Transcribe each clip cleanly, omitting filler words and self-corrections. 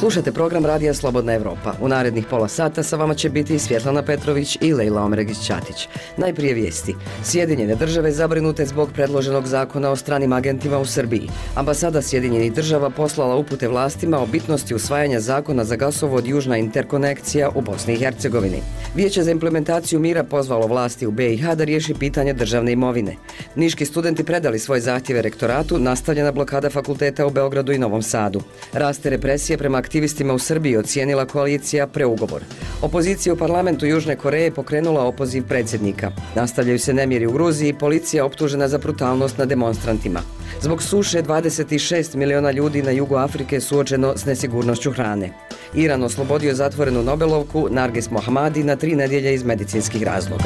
Slušajte program Radija Slobodna Evropa. U narednih pola sata sa vama će biti Svjetlana Petrović i Lejla Omregić-Ćatić. Najprije vijesti. Sjedinjene države zabrinute zbog predloženog zakona o stranim agentima u Srbiji. Ambasada Sjedinjenih država poslala upute vlastima o bitnosti usvajanja zakona za gasovod Južna interkonekcija u Bosni i Hercegovini. Vijeće za implementaciju mira pozvalo vlasti u BiH da riješi pitanje državne imovine. Niški studenti predali svoje zahtjeve rektoratu, nastavljena blokada fakulteta u Beogradu i Novom Sadu. Raste represije prema aktivistima u Srbiji, ocijenila koalicija preugovor. Opozicija u parlamentu Južne Koreje pokrenula opoziv predsjednika. Nastavljaju se nemiri u Gruziji, policija optužena za brutalnost nad demonstrantima. Zbog suše 26 miliona ljudi na jugu Afrike suočeno s nesigurnošću hrane. Iran oslobodio zatvorenu Nobelovku Narges Mohammadi na 3 nedjelje iz medicinskih razloga.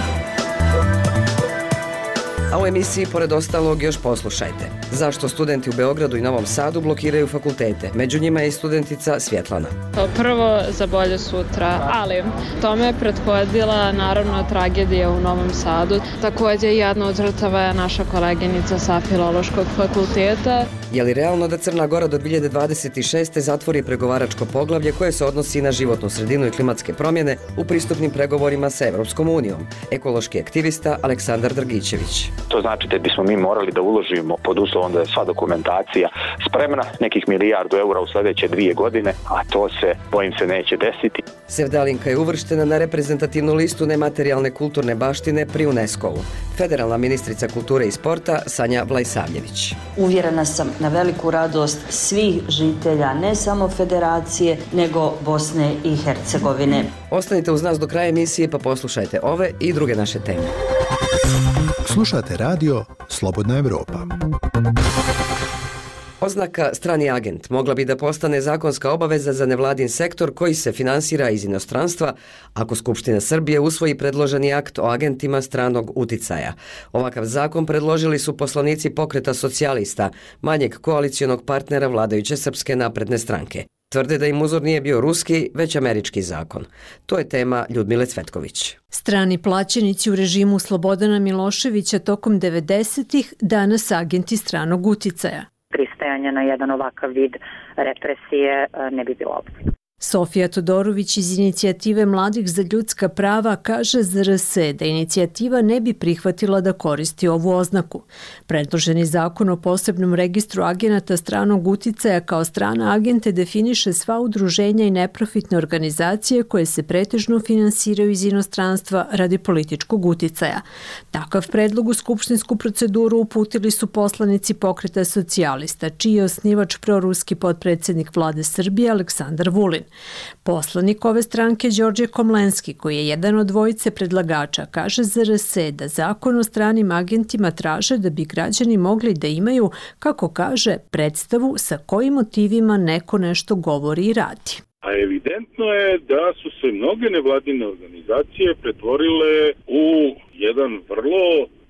A u emisiji, pored ostalog, još poslušajte. Zašto studenti u Beogradu i Novom Sadu blokiraju fakultete? Među njima je i studentica Svjetlana. Prvo za bolje sutra, ali tome je prethodila naravno tragedija u Novom Sadu. Također jedna od žrtava je naša koleginica sa Filološkog fakulteta. Je li realno da Crna Gora do 2026. zatvori pregovaračko poglavlje koje se odnosi na životnu sredinu i klimatske promjene u pristupnim pregovorima sa Evropskom unijom? Ekološki aktivista Aleksandar Drgićević. To znači da bismo mi morali da uložimo pod uslovom da je sva dokumentacija spremna, nekih €1 milijardu u sljedeće 2 godine, a to se, bojim se, neće desiti. Sevdalinka je uvrštena na reprezentativnu listu nematerijalne kulturne baštine pri UNESCO-u. Federalna ministrica kulture i sporta Sanja Vlajsavljević. Uvjerena sam na veliku radost svih žitelja, ne samo Federacije, nego Bosne i Hercegovine. Ostanite uz nas do kraja emisije pa poslušajte ove i druge naše teme. Slušate radio Slobodna Evropa. Oznaka strani agent mogla bi da postane zakonska obaveza za nevladin sektor koji se finansira iz inostranstva ako Skupština Srbije usvoji predloženi akt o agentima stranog uticaja. Ovakav zakon predložili su poslanici Pokreta socijalista, manjeg koalicionog partnera vladajuće Srpske napredne stranke. Tvrde da im uzor nije bio ruski, već američki zakon. To je tema Ljudmile Cvetković. Strani plaćenici u režimu Slobodana Miloševića tokom 90-ih, danas agenti stranog uticaja. Pristajanje na jedan ovakav vid represije ne bi bilo opcije. Sofija Todorović iz Inicijative mladih za ljudska prava kaže za RS da inicijativa ne bi prihvatila da koristi ovu oznaku. Predloženi zakon o posebnom registru agenata stranog uticaja kao strana agente definiše sva udruženja i neprofitne organizacije koje se pretežno finansiraju iz inostranstva radi političkog uticaja. Takav predlog u skupštinsku proceduru uputili su poslanici Pokreta socijalista, čiji je osnivač proruski potpredsjednik vlade Srbije Aleksandar Vulin. Poslanik ove stranke Đorđe Komlenski, koji je jedan od dvojice predlagača, kaže za RS da zakon o stranim agentima traže da bi građani mogli da imaju, kako kaže, predstavu sa kojim motivima neko nešto govori i radi. A evidentno je da su se mnoge nevladine organizacije pretvorile u jedan vrlo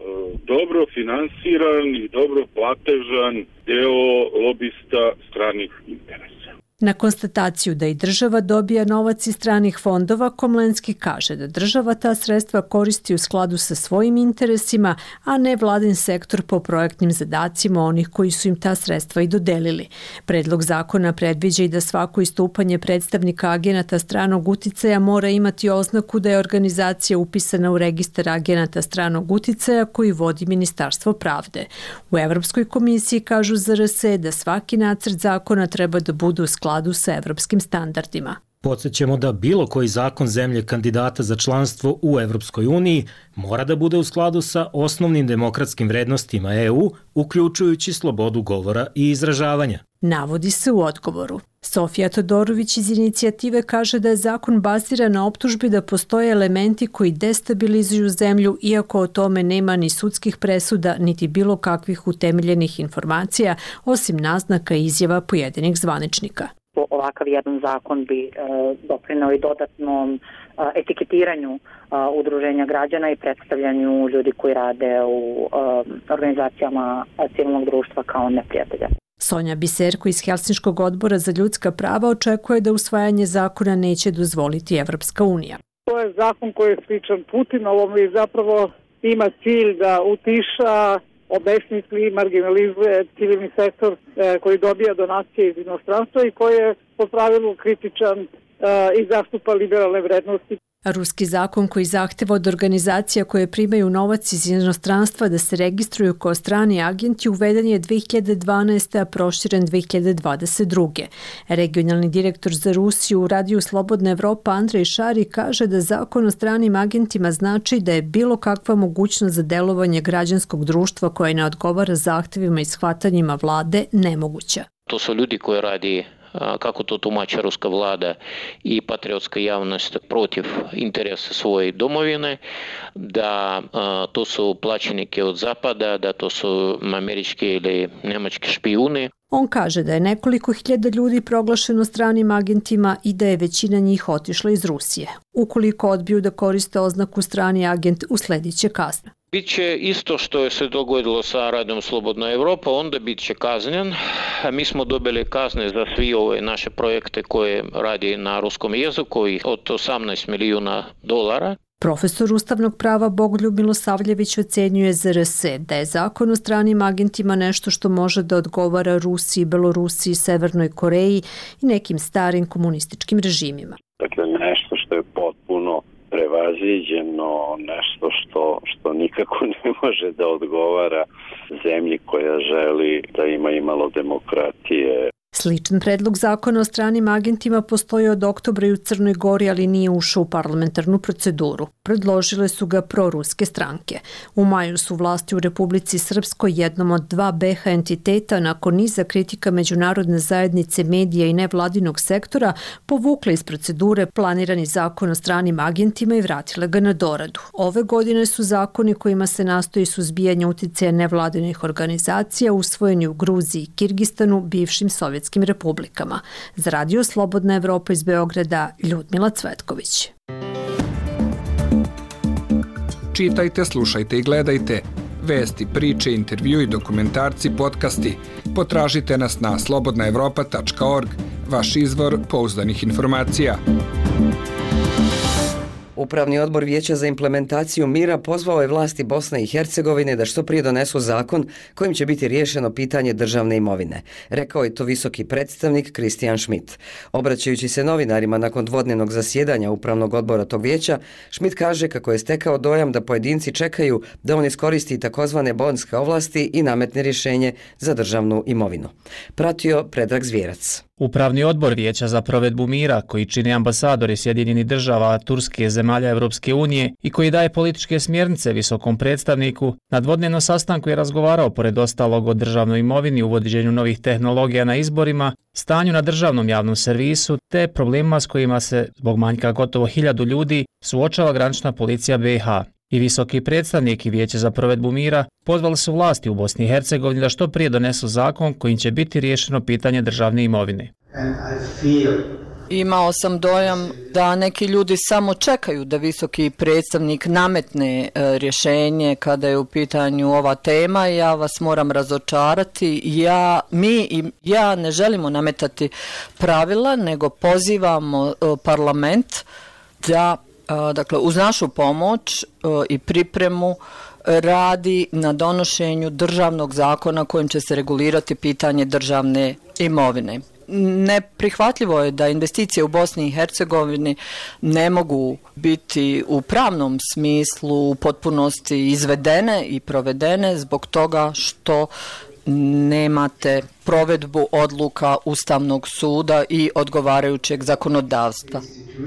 dobro finansiran i dobro platežan deo lobista stranih interesa. Na konstataciju da i država dobija novac iz stranih fondova, Komlenski kaže da država ta sredstva koristi u skladu sa svojim interesima, a ne vladin sektor po projektnim zadacima onih koji su im ta sredstva i dodelili. Predlog zakona predviđa i da svako istupanje predstavnika agenata stranog uticaja mora imati oznaku da je organizacija upisana u registar agenata stranog uticaja koji vodi Ministarstvo pravde. U Evropskoj komisiji kažu za RS da svaki nacrt zakona treba da bude u skladu sa evropskim standardima. Podsjećamo da bilo koji zakon zemlje kandidata za članstvo u Evropskoj uniji mora da bude u skladu sa osnovnim demokratskim vrednostima EU, uključujući slobodu govora i izražavanja. Navodi se u odgovoru. Sofija Todorović iz Inicijative kaže da je zakon baziran na optužbi da postoje elementi koji destabilizuju zemlju, iako o tome nema ni sudskih presuda, niti bilo kakvih utemeljenih informacija, osim naznaka i izjava pojedinih zvaničnika. Ovakav jedan zakon bi doprineo i dodatnom etiketiranju udruženja građana i predstavljanju ljudi koji rade u organizacijama civilnog društva kao neprijatelja. Sonja Biserko iz Helsinškog odbora za ljudska prava očekuje da usvajanje zakona neće dozvoliti Evropska unija. To je zakon koji je sličan Putinovom i zapravo ima cilj da utiša obesmisli i marginalizuje civilni sektor koji dobija donacije iz inostranstva i koji je po pravilu kritičan i zastupa liberalne vrednosti. Ruski zakon koji zahteva od organizacija koje primaju novac iz inostranstva da se registruju kao strani agenti uveden je 2012. a proširen 2022. Regionalni direktor za Rusiju u radiju Slobodna Evropa Andrej Šari kaže da zakon o stranim agentima znači da je bilo kakva mogućnost za delovanje građanskog društva koje ne odgovara zahtevima i shvatanjima vlade nemoguća. To su ljudi koji radi, kako to tumači ruska vlada i patriotska javnost, protiv interesa svoje domovine, da to su plaćenike od zapada, da to su američki ili njemački špijuni. On kaže da je nekoliko hiljada ljudi proglašeno stranim agentima i da je većina njih otišla iz Rusije. Ukoliko odbiju da koriste oznaku strani agent, uslediće kazna. Biće isto što je se dogodilo sa radom Slobodna Evropa, onda bit će kaznjen. Mi smo dobili kazne za svi ove naše projekte koje radi na ruskom jeziku od 18 milijuna dolara. Profesor ustavnog prava Bogoljub Milosavljević ocenjuje ZRS da je zakon o stranim agentima nešto što može da odgovara Rusiji, Belorusiji, Severnoj Koreji i nekim starim komunističkim režimima. Dakle, nešto što je potpuno prevaziđeno, nešto što nikako ne može da odgovara zemlji koja želi da ima i malo demokratije. Sličan predlog zakona o stranim agentima postoji od oktobra i u Crnoj Gori, ali nije ušao u parlamentarnu proceduru. Predložile su ga proruske stranke. U maju su vlasti u Republici Srpskoj, jednom od dva BiH entiteta, nakon niza kritika međunarodne zajednice, medija i nevladinog sektora, povukle iz procedure planirani zakon o stranim agentima i vratile ga na doradu. Ove godine su zakoni kojima se nastoji suzbijanje uticaja nevladinih organizacija usvojeni u Gruziji i Kirgistanu, bivšim sovjetskim republikama. Za Radio Slobodna Evropa iz Beograda, Ljudmila Cvetković. Čitajte, slušajte i gledajte. Vesti, priče, intervju i dokumentarci, podcasti. Potražite nas na slobodnaevropa.org, vaš izvor pouzdanih informacija. Upravni odbor Vijeća za implementaciju mira pozvao je vlasti Bosne i Hercegovine da što prije donesu zakon kojim će biti riješeno pitanje državne imovine. Rekao je to visoki predstavnik Kristijan Schmidt. Obraćajući se novinarima nakon dvodnevnog zasjedanja upravnog odbora tog vijeća, Schmidt kaže kako je stekao dojam da pojedinci čekaju da on iskoristi takozvane bonske ovlasti i nametne rješenje za državnu imovinu. Pratio Predrag Zvjerac. Upravni odbor Vijeća za provedbu mira, koji čini ambasadori Sjedinjenih država, Turske, zemalja Evropske unije i koji daje političke smjernice visokom predstavniku, na dvodnevnom sastanku je razgovarao pored ostalog o državnoj imovini, uvođenju novih tehnologija na izborima, stanju na državnom javnom servisu te problemima s kojima se, zbog manjka gotovo 1000 ljudi, suočava granična policija BiH. I visoki predstavnik i Vijeće za provedbu mira pozvali su vlasti u Bosni i Hercegovini da što prije donesu zakon kojim će biti riješeno pitanje državne imovine. Imao sam dojam da neki ljudi samo čekaju da visoki predstavnik nametne rješenje kada je u pitanju ova tema. Ja vas moram razočarati. Ja ne želimo nametati pravila, nego pozivamo parlament da, dakle, uz našu pomoć i pripremu radi na donošenju državnog zakona kojim će se regulirati pitanje državne imovine. Neprihvatljivo je da investicije u Bosni i Hercegovini ne mogu biti u pravnom smislu u potpunosti izvedene i provedene zbog toga što nemate provedbu odluka Ustavnog suda i odgovarajućeg zakonodavstva.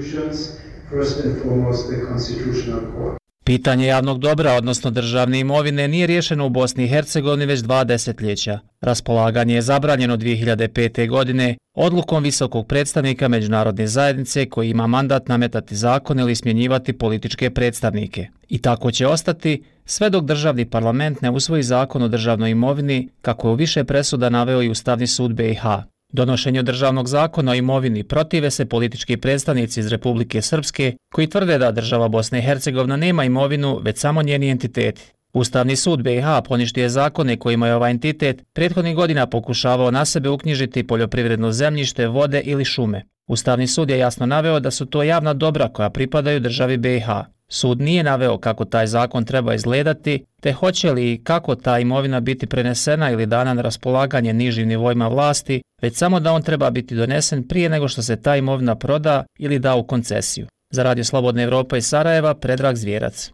Pitanje javnog dobra, odnosno državne imovine, nije riješeno u Bosni i Hercegovini već 2 desetljeća. Raspolaganje je zabranjeno 2005. godine odlukom visokog predstavnika međunarodne zajednice koji ima mandat nametati zakon ili smjenjivati političke predstavnike. I tako će ostati sve dok državni parlament ne usvoji zakon o državnoj imovini, kako je u više presuda naveo i Ustavni sud BiH. Donošenju državnog zakona o imovini protive se politički predstavnici iz Republike Srpske koji tvrde da država Bosna i Hercegovina nema imovinu, već samo njeni entiteti. Ustavni sud BiH poništio je zakone kojima je ovaj entitet prethodnih godina pokušavao na sebe uknjižiti poljoprivredno zemljište, vode ili šume. Ustavni sud je jasno naveo da su to javna dobra koja pripadaju državi BiH. Sud nije naveo kako taj zakon treba izgledati, te hoće li i kako ta imovina biti prenesena ili dana na raspolaganje nižim nivoima vlasti, već samo da on treba biti donesen prije nego što se ta imovina proda ili da u koncesiju. Za Radio Slobodna Evropa iz Sarajeva, Predrag Zvjerac.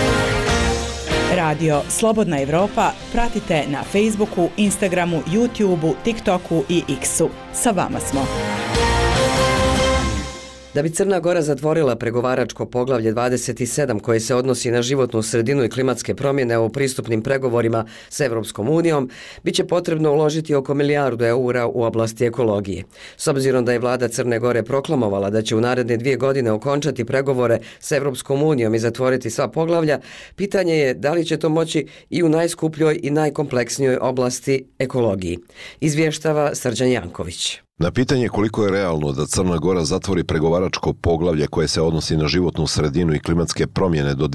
Radio Slobodna Evropa pratite na Facebooku, Instagramu, YouTubeu, TikToku i X-u. Sa vama smo. Da bi Crna Gora zatvorila pregovaračko poglavlje 27 koje se odnosi na životnu sredinu i klimatske promjene u pristupnim pregovorima s Evropskom unijom, bit će potrebno uložiti oko milijardu eura u oblasti ekologije. S obzirom da je vlada Crne Gore proklamovala da će u naredne 2 godine okončati pregovore s Evropskom unijom i zatvoriti sva poglavlja, pitanje je da li će to moći i u najskupljoj i najkompleksnijoj oblasti ekologiji. Izvještava Srđan Janković. Na pitanje koliko je realno da Crna Gora zatvori pregovaračko poglavlje koje se odnosi na životnu sredinu i klimatske promjene do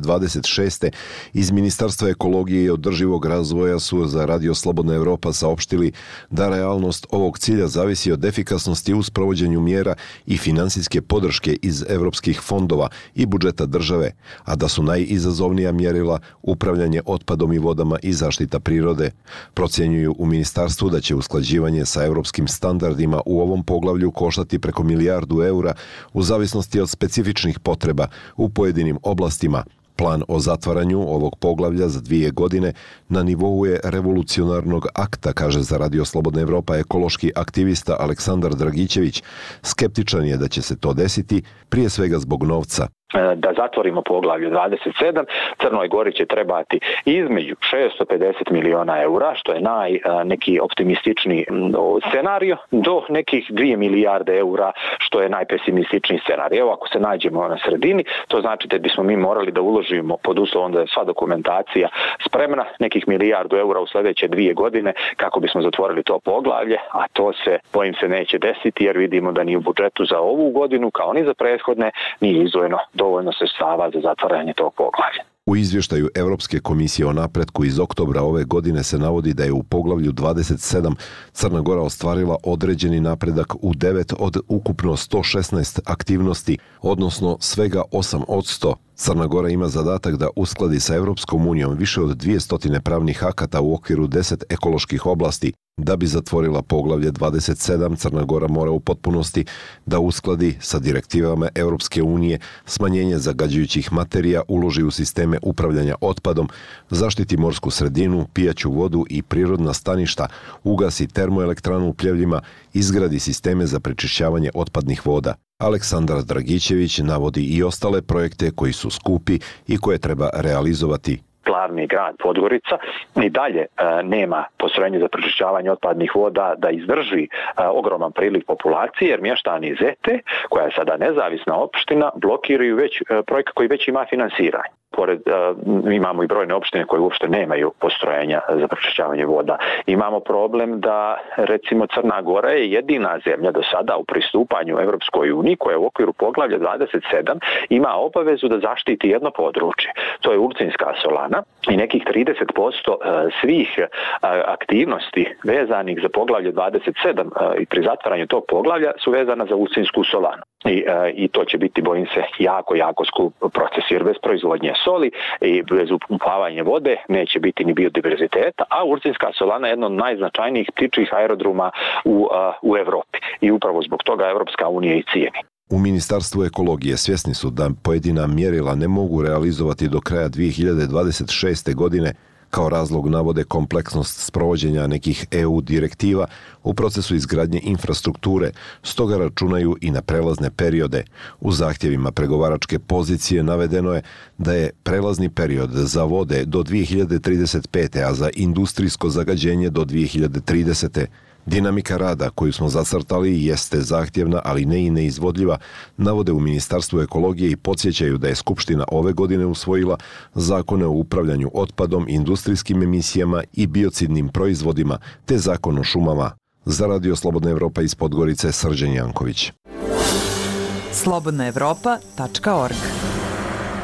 2026. iz Ministarstva ekologije i održivog razvoja su za Radio Slobodna Evropa saopštili da realnost ovog cilja zavisi od efikasnosti u sprovođenju mjera i finansijske podrške iz evropskih fondova i budžeta države, a da su najizazovnija mjerila upravljanje otpadom i vodama i zaštita prirode. Procjenjuju u ministarstvu da će usklađivanje sa evropskim standardima u ovom poglavlju koštati preko milijardu eura u zavisnosti od specifičnih potreba u pojedinim oblastima. Plan o zatvaranju ovog poglavlja za 2 godine na nivou je revolucionarnog akta, kaže za Radio Slobodna Evropa ekološki aktivista Aleksandar Dragićević. Skeptičan je da će se to desiti, prije svega zbog novca. Da zatvorimo poglavlje 27, Crnoj Gori će trebati između 650 miliona eura, što je neki optimističniji scenario, do nekih 2 milijarde eura, što je najpesimističniji scenarij. Evo, ako se nađemo na sredini, to znači da bismo mi morali da uložimo pod uslovom da je sva dokumentacija spremna, nekih milijardu eura u sljedeće 2 godine kako bismo zatvorili to poglavlje, a to se, bojim se, neće desiti jer vidimo da ni u budžetu za ovu godinu, kao ni za prethodne, nije izdvojeno dovoljno sredstava za zatvaranje tog poglavlja. U izvještaju Europske komisije o napretku iz oktobra ove godine se navodi da je u poglavlju 27 Crna Gora ostvarila određeni napredak u 9 od ukupno 116 aktivnosti, odnosno svega 8%. Crna Gora ima zadatak da uskladi sa Evropskom unijom više od 200 pravnih akata u okviru 10 ekoloških oblasti. Da bi zatvorila poglavlje 27, Crna Gora mora u potpunosti da uskladi sa direktivama Europske unije smanjenje zagađujućih materija, uloži u sisteme upravljanja otpadom, zaštiti morsku sredinu, pijaću vodu i prirodna staništa, ugasi termoelektranu u Pljevljima, izgradi sisteme za prečišćavanje otpadnih voda. Aleksandar Dragićević navodi i ostale projekte koji su skupi i koje treba realizovati. Glavni grad Podgorica i dalje nema postrojenje za prečišćavanje otpadnih voda da izdrži ogroman priliv populacije, jer mještani Zete, koja je sada nezavisna opština, blokiraju projekat koji već ima finansiranje. Pored, imamo i brojne opštine koje uopšte nemaju postrojenja za prečišćavanje voda. Imamo problem da, recimo, Crna Gora je jedina zemlja do sada u pristupanju Evropskoj uniji koja u okviru poglavlja 27 ima obavezu da zaštiti jedno područje. To je Ulcinska solana i nekih 30% svih aktivnosti vezanih za poglavlje 27 i pri zatvaranju tog poglavlja su vezana za Ulcinsku solanu. I to će biti, bojim se, jako skup proces, jer bez proizvodnje soli i bez upumpavanja vode neće biti ni biodiverziteta, a Ulcinska solana je jedno od najznačajnijih ptičjih aerodroma u Evropi i upravo zbog toga Evropska unija i cijeni. U Ministarstvu ekologije svjesni su da pojedina mjerila ne mogu realizovati do kraja 2026. godine. Kao razlog navode kompleksnost sprovođenja nekih EU direktiva u procesu izgradnje infrastrukture, stoga računaju i na prelazne periode. U zahtjevima pregovaračke pozicije navedeno je da je prelazni period za vode do 2035. a za industrijsko zagađenje do 2030. Dinamika rada koju smo zacrtali jeste zahtjevna, ali ne i neizvodljiva, navode u Ministarstvu ekologije i podsjećaju da je Skupština ove godine usvojila zakone o upravljanju otpadom, industrijskim emisijama i biocidnim proizvodima, te zakon o šumama. Za Radio Slobodna Evropa iz Podgorice, Srđan Janković. slobodnaevropa.org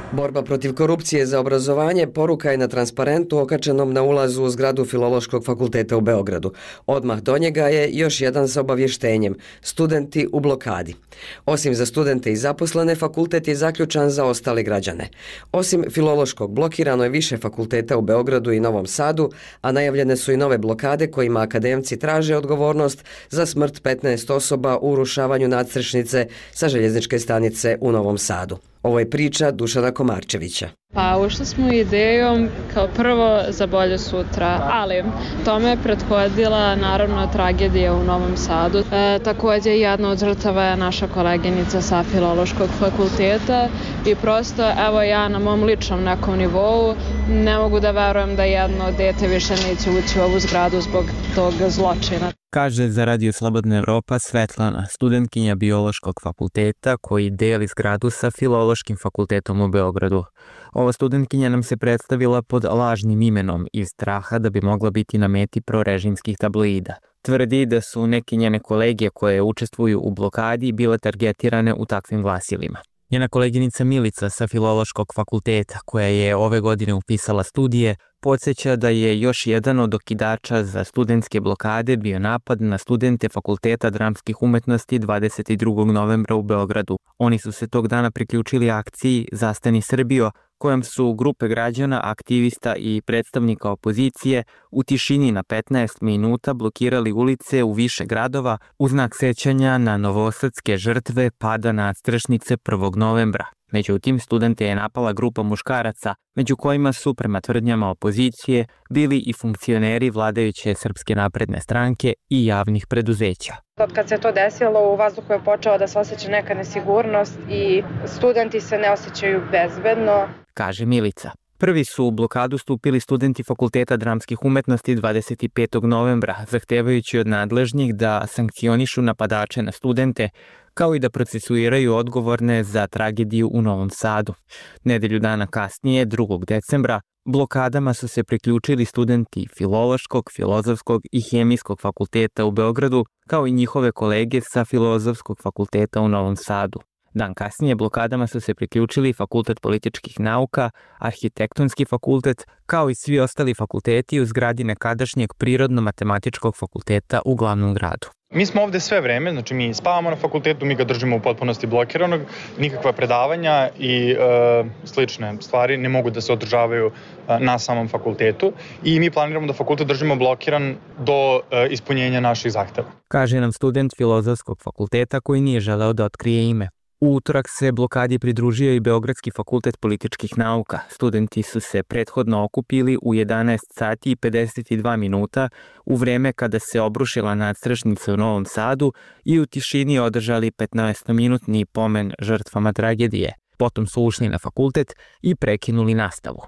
Borba protiv korupcije za obrazovanje poruka je na transparentu okačenom na ulazu u zgradu Filološkog fakulteta u Beogradu. Odmah do njega je još jedan sa obavještenjem: studenti u blokadi. Osim za studente i zaposlene, fakultet je zaključan za ostale građane. Osim Filološkog, blokirano je više fakulteta u Beogradu i Novom Sadu, a najavljene su i nove blokade kojima akademci traže odgovornost za smrt 15 osoba u urušavanju nadstrešnice sa željezničke stanice u Novom Sadu. Ovo je priča Dušana Komarčevića. Pa ušli smo idejom kao prvo za bolje sutra, ali tome je prethodila naravno tragedija u Novom Sadu. Također jedna od žrtava je naša koleginica sa Filološkog fakulteta i prosto evo ja na mom ličnom nekom nivou ne mogu da verujem da jedno dete više neće ući u ovu zgradu zbog tog zločina. Kaže za Radio Slobodna Evropa Svetlana, studentkinja Biološkog fakulteta koji deli zgradu sa Filološkim fakultetom u Beogradu. Ova studentkinja nam se predstavila pod lažnim imenom iz straha da bi mogla biti na meti prorežimskih tabloida. Tvrdi da su neke njene kolege koje učestvuju u blokadi bile targetirane u takvim glasilima. Njena koleginica Milica sa Filološkog fakulteta, koja je ove godine upisala studije, podsjeća da je još jedan od okidača za studentske blokade bio napad na studente Fakulteta dramskih umetnosti 22. novembra u Beogradu. Oni su se tog dana priključili akciji Zastani Srbijo, kojom su grupe građana, aktivista i predstavnika opozicije u tišini na 15 minuta blokirali ulice u više gradova u znak sećanja na novosadske žrtve pada nadstrešnice 1. novembra. Međutim, studente je napala grupa muškaraca, među kojima su, prema tvrdnjama opozicije, bili i funkcioneri vladajuće Srpske napredne stranke i javnih preduzeća. Od kad se to desilo, u vazduhu je počela da se osjeća neka nesigurnost i studenti se ne osjećaju bezbedno, kaže Milica. Prvi su u blokadu stupili studenti Fakulteta dramskih umetnosti 25. novembra, zahtevajući od nadležnih da sankcionišu napadače na studente, kao i da procesuiraju odgovorne za tragediju u Novom Sadu. Nedelju dana kasnije, 2. decembra, blokadama su se priključili studenti Filološkog, Filozofskog i Hemijskog fakulteta u Beogradu, kao i njihove kolege sa Filozofskog fakulteta u Novom Sadu. Dan kasnije blokadama su se priključili Fakultet političkih nauka, Arhitektonski fakultet, kao i svi ostali fakulteti u zgradi nekadašnjeg Prirodno-matematičkog fakulteta u glavnom gradu. Mi smo ovde sve vreme, znači mi spavamo na fakultetu, mi ga držimo u potpunosti blokiranog, nikakva predavanja i slične stvari ne mogu da se održavaju na samom fakultetu i mi planiramo da fakultet držimo blokiran do ispunjenja naših zahteva. Kaže nam student Filozofskog fakulteta koji nije želeo da otkrije ime. U utorak se blokadi pridružio i Beogradski fakultet političkih nauka. Studenti su se prethodno okupili u 11 sati i 52 minuta u vreme kada se obrušila nadstrešnica u Novom Sadu i u tišini održali 15-minutni pomen žrtvama tragedije. Potom su ušli na fakultet i prekinuli nastavu.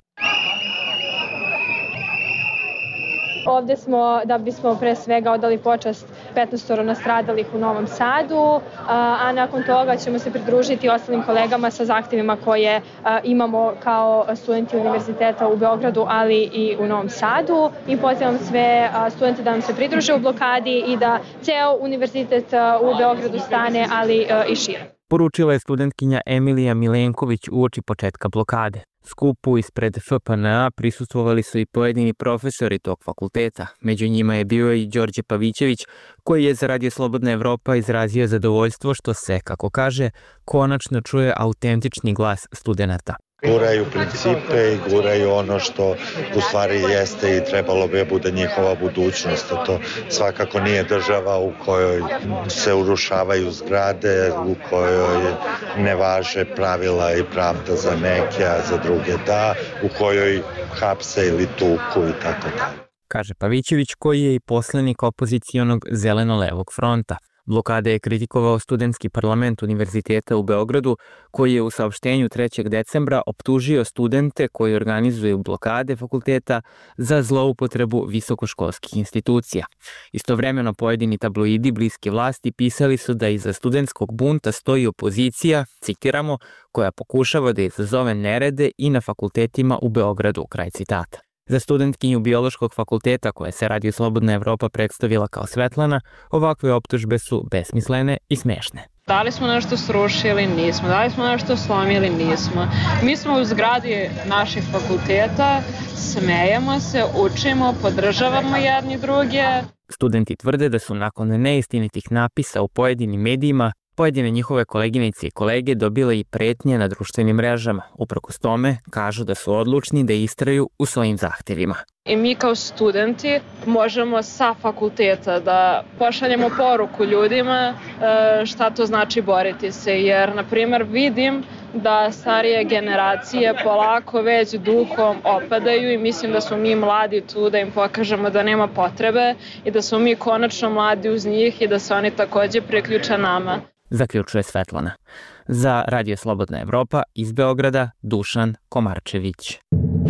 Ovde smo da bismo pre svega odali počast 15 nastradalih u Novom Sadu, a nakon toga ćemo se pridružiti ostalim kolegama sa zahtevima koje imamo kao studenti univerziteta u Beogradu, ali i u Novom Sadu. I pozivam sve studente da nam se pridruže u blokadi i da ceo univerzitet u Beogradu stane, ali i šire. Poručila je studentkinja Emilija Milenković uoči početka blokade. Skupu ispred FPNA prisustvovali su i pojedini profesori tog fakulteta. Među njima je bio i Đorđe Pavićević, koji je za Radio Slobodna Evropa izrazio zadovoljstvo što se, kako kaže, konačno čuje autentični glas studenata. Guraju principe i guraju ono što u stvari jeste i trebalo bi bude njihova budućnost. To svakako nije država u kojoj se urušavaju zgrade, u kojoj ne važe pravila i pravda za neke, a za druge da, u kojoj hapse ili tuku i tako da. Kaže Pavićević, koji je i poslanik opozicionog Zeleno-levog fronta. Blokade je kritikovao studentski parlament Univerziteta u Beogradu, koji je u saopštenju 3. decembra optužio studente koji organizuju blokade fakulteta za zloupotrebu visokoškolskih institucija. Istovremeno pojedini tabloidi bliski vlasti pisali su da iza studentskog bunta stoji opozicija, citiramo, koja pokušava da izazove nerede i na fakultetima u Beogradu, kraj citata. Za studentkinju Biološkog fakulteta, koja se Radio Slobodna Evropa predstavila kao Svetlana, ovakve optužbe su besmislene i smešne. Da li smo nešto srušili? Nismo. Da li smo nešto slomili? Nismo. Mi smo u zgradi naših fakulteta, smejemo se, učimo, podržavamo jedni druge. Studenti tvrde da su nakon neistinitih napisa u pojedinim medijima pojedine njihove koleginice i kolege dobile i pretnje na društvenim mrežama. Uprkos tome, kažu da su odlučni da istraju u svojim zahtjevima. I mi kao studenti možemo sa fakulteta da pošaljemo poruku ljudima šta to znači boriti se. Jer, na primjer, vidim da starije generacije polako već duhom opadaju i mislim da smo mi mladi tu da im pokažemo da nema potrebe i da smo mi konačno mladi uz njih i da se oni također priključe nama. Zaključuje Svetlana. Za Radio Slobodna Evropa iz Beograda, Dušan Komarčević.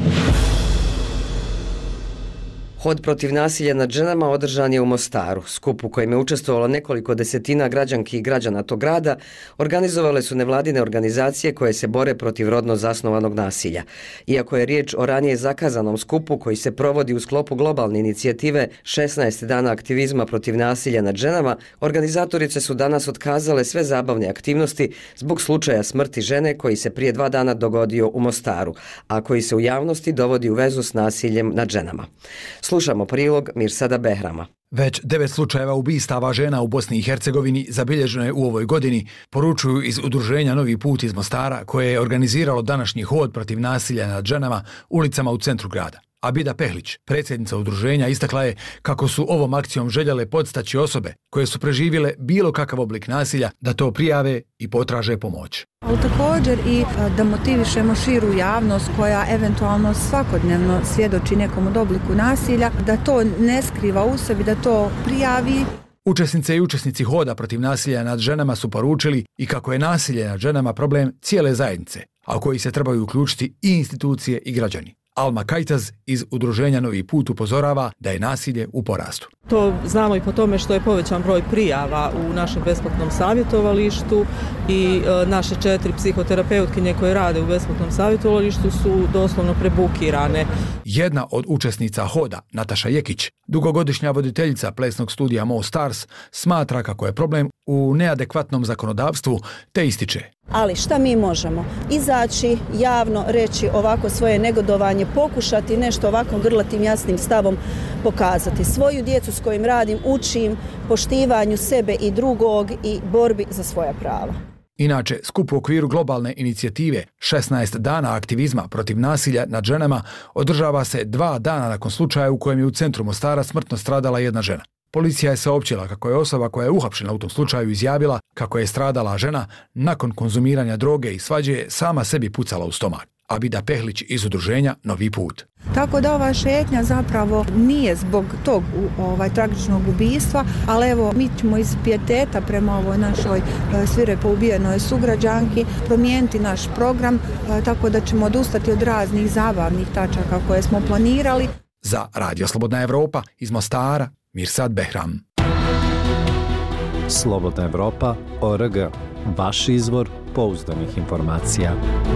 Hod protiv nasilja nad ženama održan je u Mostaru. Skup u kojem je učestvovalo nekoliko desetina građanki i građana tog grada organizovale su nevladine organizacije koje se bore protiv rodno zasnovanog nasilja. Iako je riječ o ranije zakazanom skupu koji se provodi u sklopu globalne inicijative 16 dana aktivizma protiv nasilja nad ženama, organizatorice su danas otkazale sve zabavne aktivnosti zbog slučaja smrti žene koji se prije 2 dana dogodio u Mostaru, a koji se u javnosti dovodi u vezu s nasiljem nad ženama. Slušamo prilog Mirsada Behrama. Već 9 slučajeva ubistava žena u Bosni i Hercegovini zabilježeno je u ovoj godini, poručuju iz udruženja Novi put iz Mostara, koje je organiziralo današnji hod protiv nasilja nad ženama ulicama u centru grada. Abida Pehlić, predsjednica udruženja, istakla je kako su ovom akcijom željele podstaći osobe koje su preživjele bilo kakav oblik nasilja da to prijave i potraže pomoć. Ali također i da motivišemo širu javnost koja eventualno svakodnevno svjedoči nekom od obliku nasilja, da to ne skriva u sebi, da to prijavi. Učesnice i učesnici hoda protiv nasilja nad ženama su poručili i kako je nasilje nad ženama problem cijele zajednice, a u koji se trebaju uključiti i institucije i građani. Alma Kajtaz iz udruženja Novi put upozorava da je nasilje u porastu. To znamo i po tome što je povećan broj prijava u našem besplatnom savjetovalištu i naše 4 psihoterapeutkinje koje rade u besplatnom savjetovalištu su doslovno prebukirane. Jedna od učesnica hoda, Nataša Jekić, dugogodišnja voditeljica plesnog studija Mo Stars, smatra kako je problem u neadekvatnom zakonodavstvu te ističe. Ali šta mi možemo? Izaći, javno reći ovako svoje negodovanje, pokušati nešto ovako grlatim jasnim stavom pokazati. Svoju djecu s kojim radim učim poštivanju sebe i drugog i borbi za svoja prava. Inače, skup u okviru globalne inicijative 16 dana aktivizma protiv nasilja nad ženama održava se 2 dana nakon slučaja u kojem je u centru Mostara smrtno stradala jedna žena. Policija je saopćila kako je osoba koja je uhapšena u tom slučaju izjavila kako je stradala žena nakon konzumiranja droge i svađe sama sebi pucala u stomak. Abida Pehlić iz udruženja Novi put. Tako da ova šetnja zapravo nije zbog tog tragičnog ubistva, ali evo mi ćemo iz pijeteta prema ovoj našoj svirepo ubijenoj sugrađanki promijeniti naš program, tako da ćemo odustati od raznih zabavnih tačaka koje smo planirali. Za Radio Slobodna Evropa iz Mostara, Mirsad Behram. Slobodna Evropa.org. Vaš izvor pouzdanih informacija.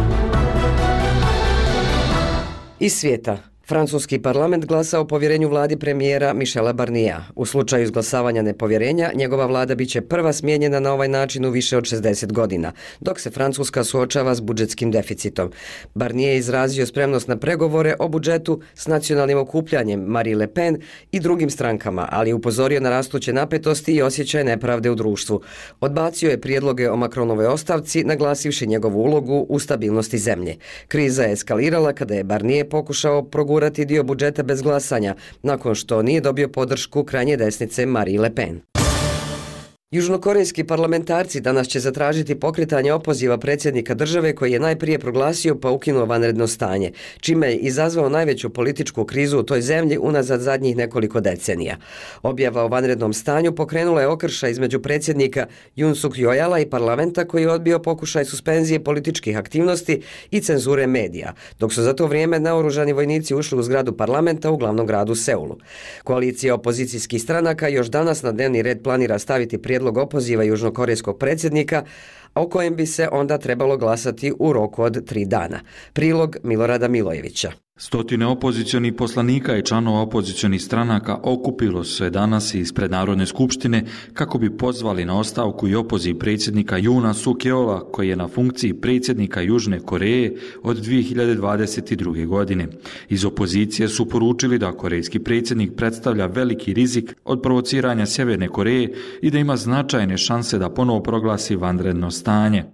Iz svijeta. Francuski parlament glasa o povjerenju vladi premijera Michela Barniera. U slučaju izglasavanja nepovjerenja, njegova vlada biće prva smijenjena na ovaj način u više od 60 godina, dok se Francuska suočava s budžetskim deficitom. Barnier je izrazio spremnost na pregovore o budžetu s nacionalnim okupljanjem Marine Le Pen i drugim strankama, ali je upozorio na rastuće napetosti i osjećaj nepravde u društvu. Odbacio je prijedloge o Macronovoj ostavci, naglasivši njegovu ulogu u stabilnosti zemlje. Kriza je eskalirala kada je Barnier pokušao progurati dio budžeta bez glasanja, nakon što nije dobio podršku krajnje desnice Marine Le Pen. Južnokorejski parlamentarci danas će zatražiti pokretanje opoziva predsjednika države koji je najprije proglasio pa ukinuo vanredno stanje, čime je izazvao najveću političku krizu u toj zemlji unazad zadnjih nekoliko decenija. Objava o vanrednom stanju pokrenula je okršaj između predsjednika Yoon Suk Yeola i parlamenta koji je odbio pokušaj suspenzije političkih aktivnosti i cenzure medija, dok su za to vrijeme naoružani vojnici ušli u zgradu parlamenta u glavnom gradu Seulu. Koalicija opozicijskih stranaka još danas na dnevni red planira staviti prijedlog opoziva južnokorejskog predsjednika, a o kojem bi se onda trebalo glasati u roku od 3 dana. Prilog Milorada Milojevića. Stotine opozicionih poslanika i članova opozicionih stranaka okupilo se danas ispred Narodne skupštine kako bi pozvali na ostavku i opoziv predsjednika Yoona Suk Yeola, koji je na funkciji predsjednika Južne Koreje od 2022. godine. Iz opozicije su poručili da korejski predsjednik predstavlja veliki rizik od provociranja Sjeverne Koreje i da ima značajne šanse da ponovo proglasi vanredno stanje.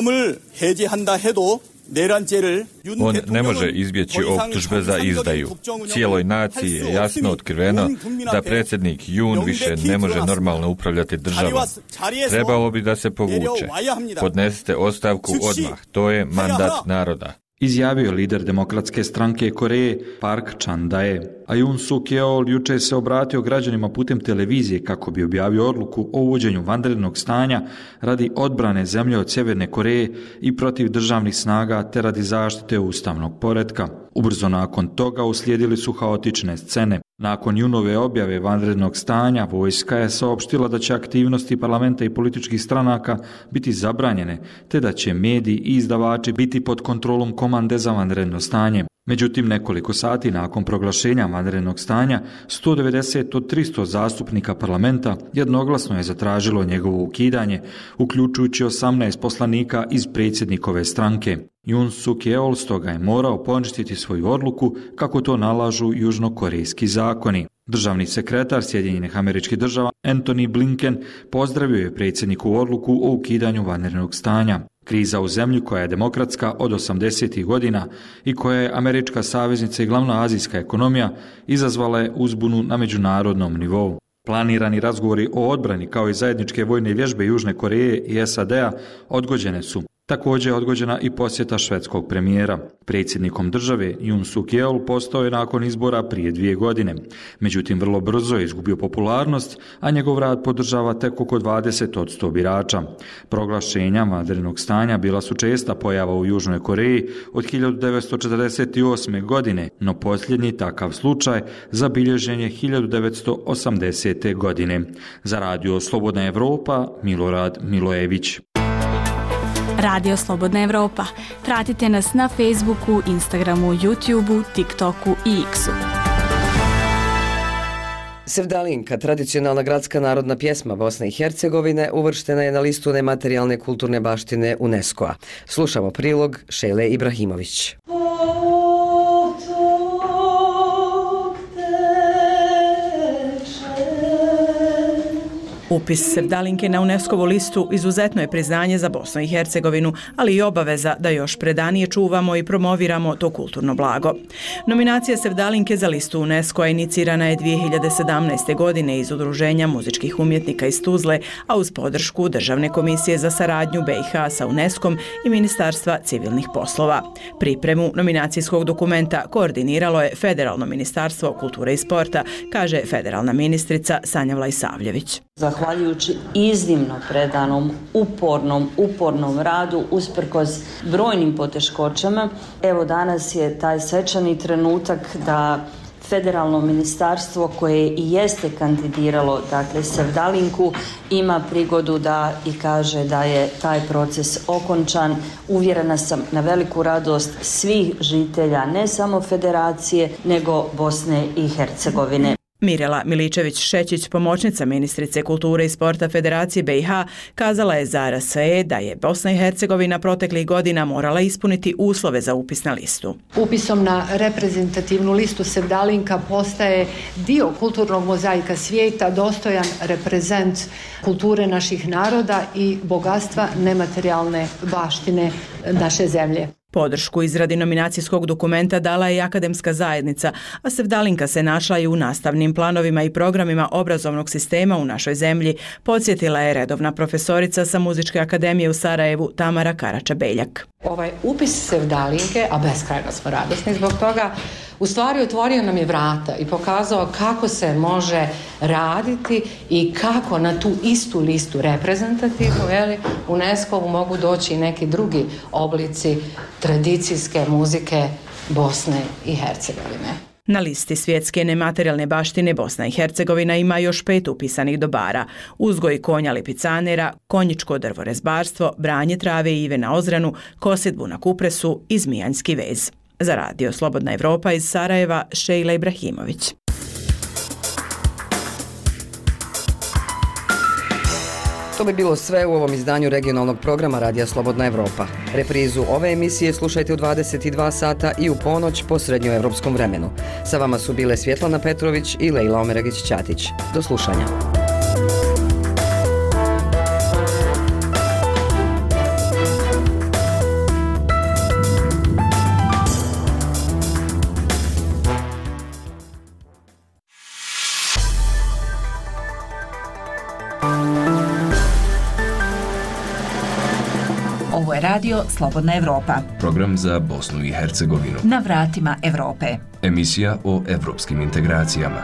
On ne može izbjeći optužbe za izdaju. Cijeloj naciji je jasno otkriveno da predsjednik Yoon više ne može normalno upravljati državom. Trebalo bi da se povuče. Podnesite ostavku odmah. To je mandat naroda. Izjavio lider Demokratske stranke Koreje Park Chan-dae. A Yoon Suk Yeol jučer se obratio građanima putem televizije kako bi objavio odluku o uvođenju vanrednog stanja radi odbrane zemlje od Sjeverne Koreje i protiv državnih snaga te radi zaštite ustavnog poretka. Ubrzo nakon toga uslijedili su haotične scene. Nakon Yoonove objave vanrednog stanja, vojska je saopštila da će aktivnosti parlamenta i političkih stranaka biti zabranjene, te da će mediji i izdavači biti pod kontrolom komande za vanredno stanje. Međutim, nekoliko sati nakon proglašenja vanrednog stanja, 190 od 300 zastupnika parlamenta jednoglasno je zatražilo njegovo ukidanje, uključujući 18 poslanika iz predsjednikove stranke. Yoon Suk Yeol stoga je morao poništiti svoju odluku kako to nalažu južnokorejski zakoni. Državni sekretar Sjedinjenih Američkih Država Antony Blinken pozdravio je predsjednikovu odluku o ukidanju vanrednog stanja. Kriza u zemlji koja je demokratska od 80. godina i koja je američka saveznica i glavna azijska ekonomija izazvala je uzbunu na međunarodnom nivou. Planirani razgovori o odbrani kao i zajedničke vojne vježbe Južne Koreje i SAD-a odgođene su. Također je odgođena i posjeta švedskog premijera. Predsjednikom države Yoon Suk Yeol postao je nakon izbora prije 2 godine. Međutim, vrlo brzo je izgubio popularnost, a njegov rad podržava tek oko 20% birača. Proglašenja vanrednog stanja bila su česta pojava u Južnoj Koreji od 1948. godine, no posljednji takav slučaj zabilježen je 1980. godine. Za radio Slobodna Evropa, Milorad Milojević. Radio Slobodna Evropa. Pratite nas na Facebooku, Instagramu, YouTubeu, TikToku i X-u. Sevdalinka, tradicionalna gradska narodna pjesma Bosne i Hercegovine, uvrštena je na listu nematerijalne kulturne baštine UNESCO-a. Slušamo prilog Šejle Ibrahimović. Upis Sevdalinke na UNESCO-vu listu izuzetno je priznanje za Bosnu i Hercegovinu, ali i obaveza da još predanije čuvamo i promoviramo to kulturno blago. Nominacija Sevdalinke za listu UNESCO-a inicirana je 2017. godine iz Udruženja muzičkih umjetnika iz Tuzle, a uz podršku Državne komisije za saradnju BiH sa UNESCO-om i Ministarstva civilnih poslova. Pripremu nominacijskog dokumenta koordiniralo je Federalno ministarstvo kulture i sporta, kaže federalna ministrica Sanja Vlajsavljević. Zahvaljujući iznimno predanom, upornom radu, usprkos brojnim poteškoćama, evo danas je taj svečani trenutak da Federalno ministarstvo koje i jeste kandidiralo, dakle Sevdalinku, ima prigodu da i kaže da je taj proces okončan. Uvjerena sam na veliku radost svih žitelja, ne samo Federacije, nego Bosne i Hercegovine. Mirela Miličević-Šećić, pomoćnica ministrice kulture i sporta Federacije BiH, kazala je za RSE da je Bosna i Hercegovina proteklih godina morala ispuniti uslove za upis na listu. Upisom na reprezentativnu listu Sevdalinka postaje dio kulturnog mozaika svijeta, dostojan reprezent kulture naših naroda i bogatstva nematerijalne baštine naše zemlje. Podršku izradi nominacijskog dokumenta dala je i akademska zajednica, a Sevdalinka se našla i u nastavnim planovima i programima obrazovnog sistema u našoj zemlji, podsjetila je redovna profesorica sa Muzičke akademije u Sarajevu Tamara Karača-Beljak. Ovaj upis Sevdalinke, a beskrajno smo radosni zbog toga, u stvari otvorio nam je vrata i pokazao kako se može raditi i kako na tu istu listu reprezentativnu UNESCO-vu mogu doći i neki drugi oblici tradicijske muzike Bosne i Hercegovine. Na listi svjetske nematerijalne baštine Bosna i Hercegovina ima još 5 upisanih dobara: uzgoj konja lipicanera, konjičko drvorezbarstvo, branje trave i ive na Ozranu, kosidbu na Kupresu i zmijanjski vez. Za Radio Slobodna Evropa iz Sarajeva, Šejla Ibrahimović. To bi bilo sve u ovom izdanju regionalnog programa Radija Slobodna Evropa. Reprizu ove emisije slušajte u 22 sata i u ponoć po srednjoevropskom vremenu. Sa vama su bile Svjetlana Petrović i Lejla Omeregić-Ćatić. Do slušanja. Ovo je radio Slobodna Evropa. Program za Bosnu i Hercegovinu. Na vratima Evrope. Emisija o evropskim integracijama.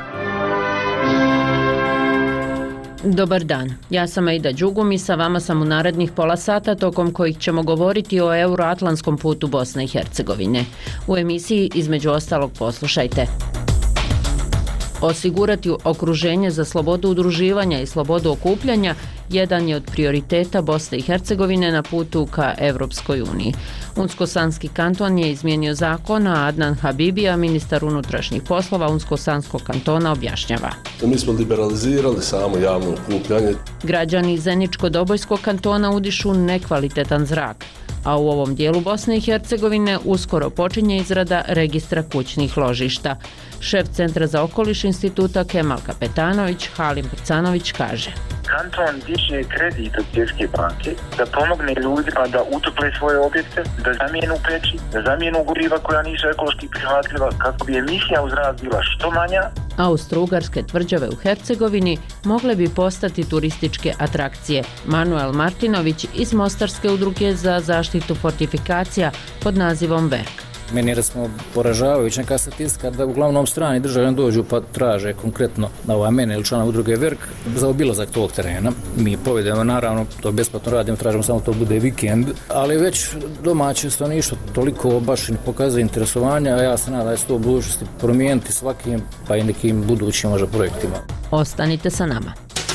Dobar dan, ja sam Aida Đugum i sa vama sam u narednih pola sata tokom kojih ćemo govoriti o euroatlantskom putu Bosne i Hercegovine. U emisiji između ostalog poslušajte. Osigurati okruženje za slobodu udruživanja i slobodu okupljanja jedan je od prioriteta Bosne i Hercegovine na putu ka Evropskoj uniji. Unsko-sanski kanton je izmijenio zakon, a Adnan Habibija, ministar unutrašnjih poslova Unsko-sanskog kantona, objašnjava. Mi smo liberalizirali samo javno okupljanje. Građani iz Zeničko-Dobojskog kantona udišu nekvalitetan zrak, a u ovom dijelu Bosne i Hercegovine uskoro počinje izrada registra kućnih ložišta. Šef Centra za okoliš instituta Kemal Kapetanović, Halim Prcanović, kaže: Kanton diže kredit od Svjetske banke da pomogne ljudima da utople svoje objekte, da zamijenu peći, da zamijenu goriva koja nisu ekološki prihvatljiva kako bi emisija u zrak bila što manja. Austro-ugarske tvrđave u Hercegovini mogle bi postati turističke atrakcije. Manuel Martinović iz Mostarske udruge za zaštitu fortifikacija pod nazivom VERK. Meni je recimo poražavajuća neka statistika da uglavnom strani državljani dođu pa traže konkretno na mene ili člana udruge VERK za obilazak tog terena. Mi povedemo, naravno, to besplatno radimo, tražimo samo to bude vikend, ali već domaće stanovništvo toliko baš ne pokazuje interesovanja, a ja se nadam da će to u budućnosti promijeniti svakim pa i nekim budućim možda projektima. Ostanite sa nama.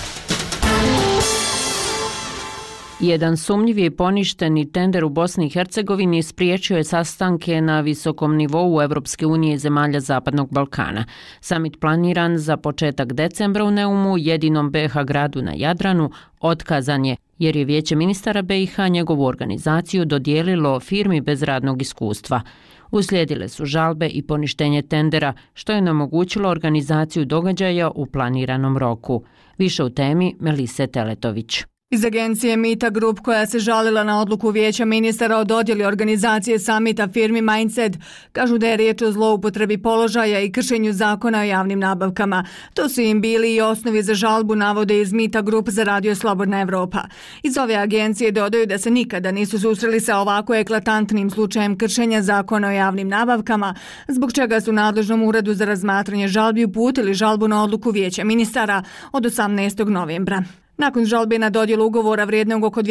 Jedan sumnjivi i poništeni tender u Bosni i Hercegovini spriječio je sastanke na visokom nivou Evropske unije i zemalja Zapadnog Balkana. Samit planiran za početak decembra u Neumu, jedinom BiH gradu na Jadranu, otkazan je jer je Vijeće ministara BiH njegovu organizaciju dodijelilo firmi bez radnog iskustva. Uslijedile su žalbe i poništenje tendera, što je onemogućilo organizaciju događaja u planiranom roku. Više u temi Melise Teletović. Iz agencije Mita Group, koja se žalila na odluku Vijeća ministara o dodjeli organizacije samita firmi Mindset, kažu da je riječ o zloupotrebi položaja i kršenju zakona o javnim nabavkama. To su im bili i osnovi za žalbu, navode iz Mita Group za Radio Slobodna Evropa. Iz ove agencije dodaju da se nikada nisu susreli sa ovako eklatantnim slučajem kršenja zakona o javnim nabavkama, zbog čega su nadležnom uredu za razmatranje žalbi uputili žalbu na odluku Vijeća ministara od 18. novembra. Nakon žalbe na dodjelu ugovora vrijednog oko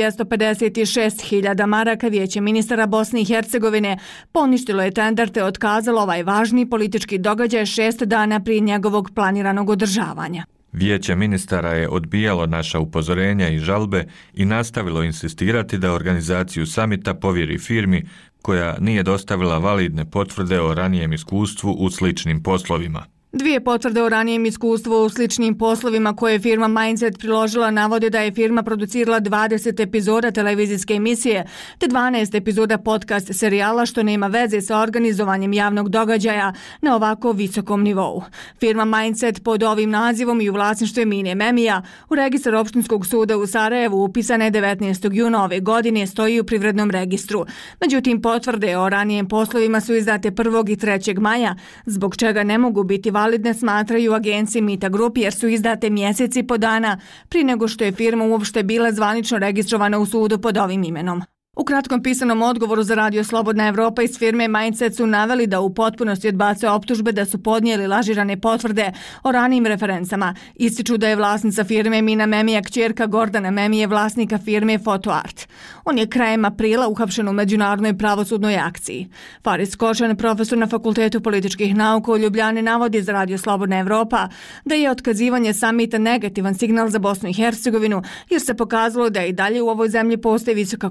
256.000 maraka, Vijeće ministara Bosne i Hercegovine poništilo je tender te otkazalo ovaj važni politički događaj 6 dana prije njegovog planiranog održavanja. Vijeće ministara je odbijalo naša upozorenja i žalbe i nastavilo insistirati da organizaciju samita povjeri firmi koja nije dostavila validne potvrde o ranijem iskustvu u sličnim poslovima. Dvije potvrde o ranijem iskustvu u sličnim poslovima koje je firma Mindset priložila navode da je firma producirala 20 epizoda televizijske emisije te 12 epizoda podcast serijala, što nema veze sa organizovanjem javnog događaja na ovako visokom nivou. Firma Mindset pod ovim nazivom i u vlasništvu Mine Memija u registar Opštinskog suda u Sarajevu upisana je 19. juna ove godine, stoji u privrednom registru. Međutim, potvrde o ranijem poslovima su izdate 1. i 3. maja, zbog čega ne mogu biti validne, smatraju agenciji Mita Group, jer su izdate mjeseci i po dana prije nego što je firma uopšte bila zvanično registrovana u sudu pod ovim imenom. U kratkom pisanom odgovoru za Radio Slobodna Evropa iz firme Mindset su naveli da u potpunosti odbacuju optužbe da su podnijeli lažirane potvrde o ranijim referencama. Ističu da je vlasnica firme Mina Memija kćerka Gordana Memije, vlasnika firme Fotoart. On je krajem aprila uhapšen u međunarodnoj pravosudnoj akciji. Faris Kočan, profesor na Fakultetu političkih nauka u Ljubljani, navodi za Radio Slobodna Evropa da je otkazivanje samita negativan signal za Bosnu i Hercegovinu, jer se pokazalo da i dalje u ovoj zemlji postoji visoka korupcija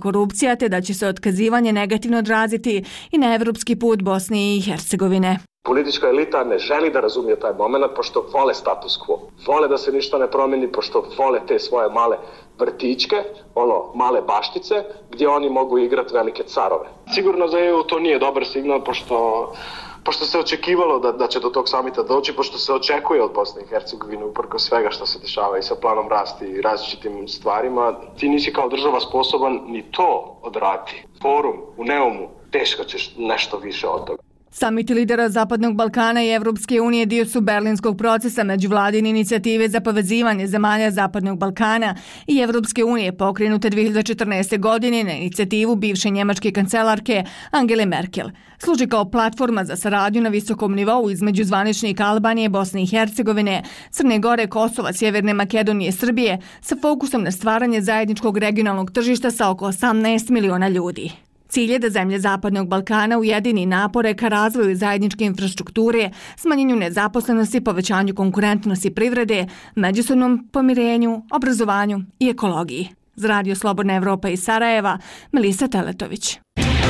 institucija te da će se otkazivanje negativno odraziti i na evropski put Bosne i Hercegovine. Politička elita ne želi da razumije taj moment, pošto vole status quo. Vole da se ništa ne promeni, pošto vole te svoje male vrtićke, male baštice, gdje oni mogu igrati velike carove. Sigurno za EU to nije dobar signal, pošto se očekivalo da će do tog samita doći, pošto se očekuje od Bosne i Hercegovine uprkos svega što se dešava i sa planom rasti i različitim stvarima, ti nisi kao država sposoban ni to odraditi. Forum u Neumu, teško ćeš nešto više od toga. Samiti lidera Zapadnog Balkana i Evropske unije dio su berlinskog procesa međuvladine inicijative za povezivanje zemalja Zapadnog Balkana i Evropske unije pokrenute 2014. godine na inicijativu bivše njemačke kancelarke Angele Merkel. Služi kao platforma za saradnju na visokom nivou između zvaničnika Albanije, Bosne i Hercegovine, Crne Gore, Kosova, Sjeverne Makedonije i Srbije sa fokusom na stvaranje zajedničkog regionalnog tržišta sa oko 18 miliona ljudi. Cilj je da zemlje Zapadnog Balkana ujedini napore ka razvoju zajedničke infrastrukture, smanjenju nezaposlenosti, povećanju konkurentnosti privrede, međusobnom pomirenju, obrazovanju i ekologiji. Za Radio Slobodna Evropa iz Sarajeva, Melisa Teletović.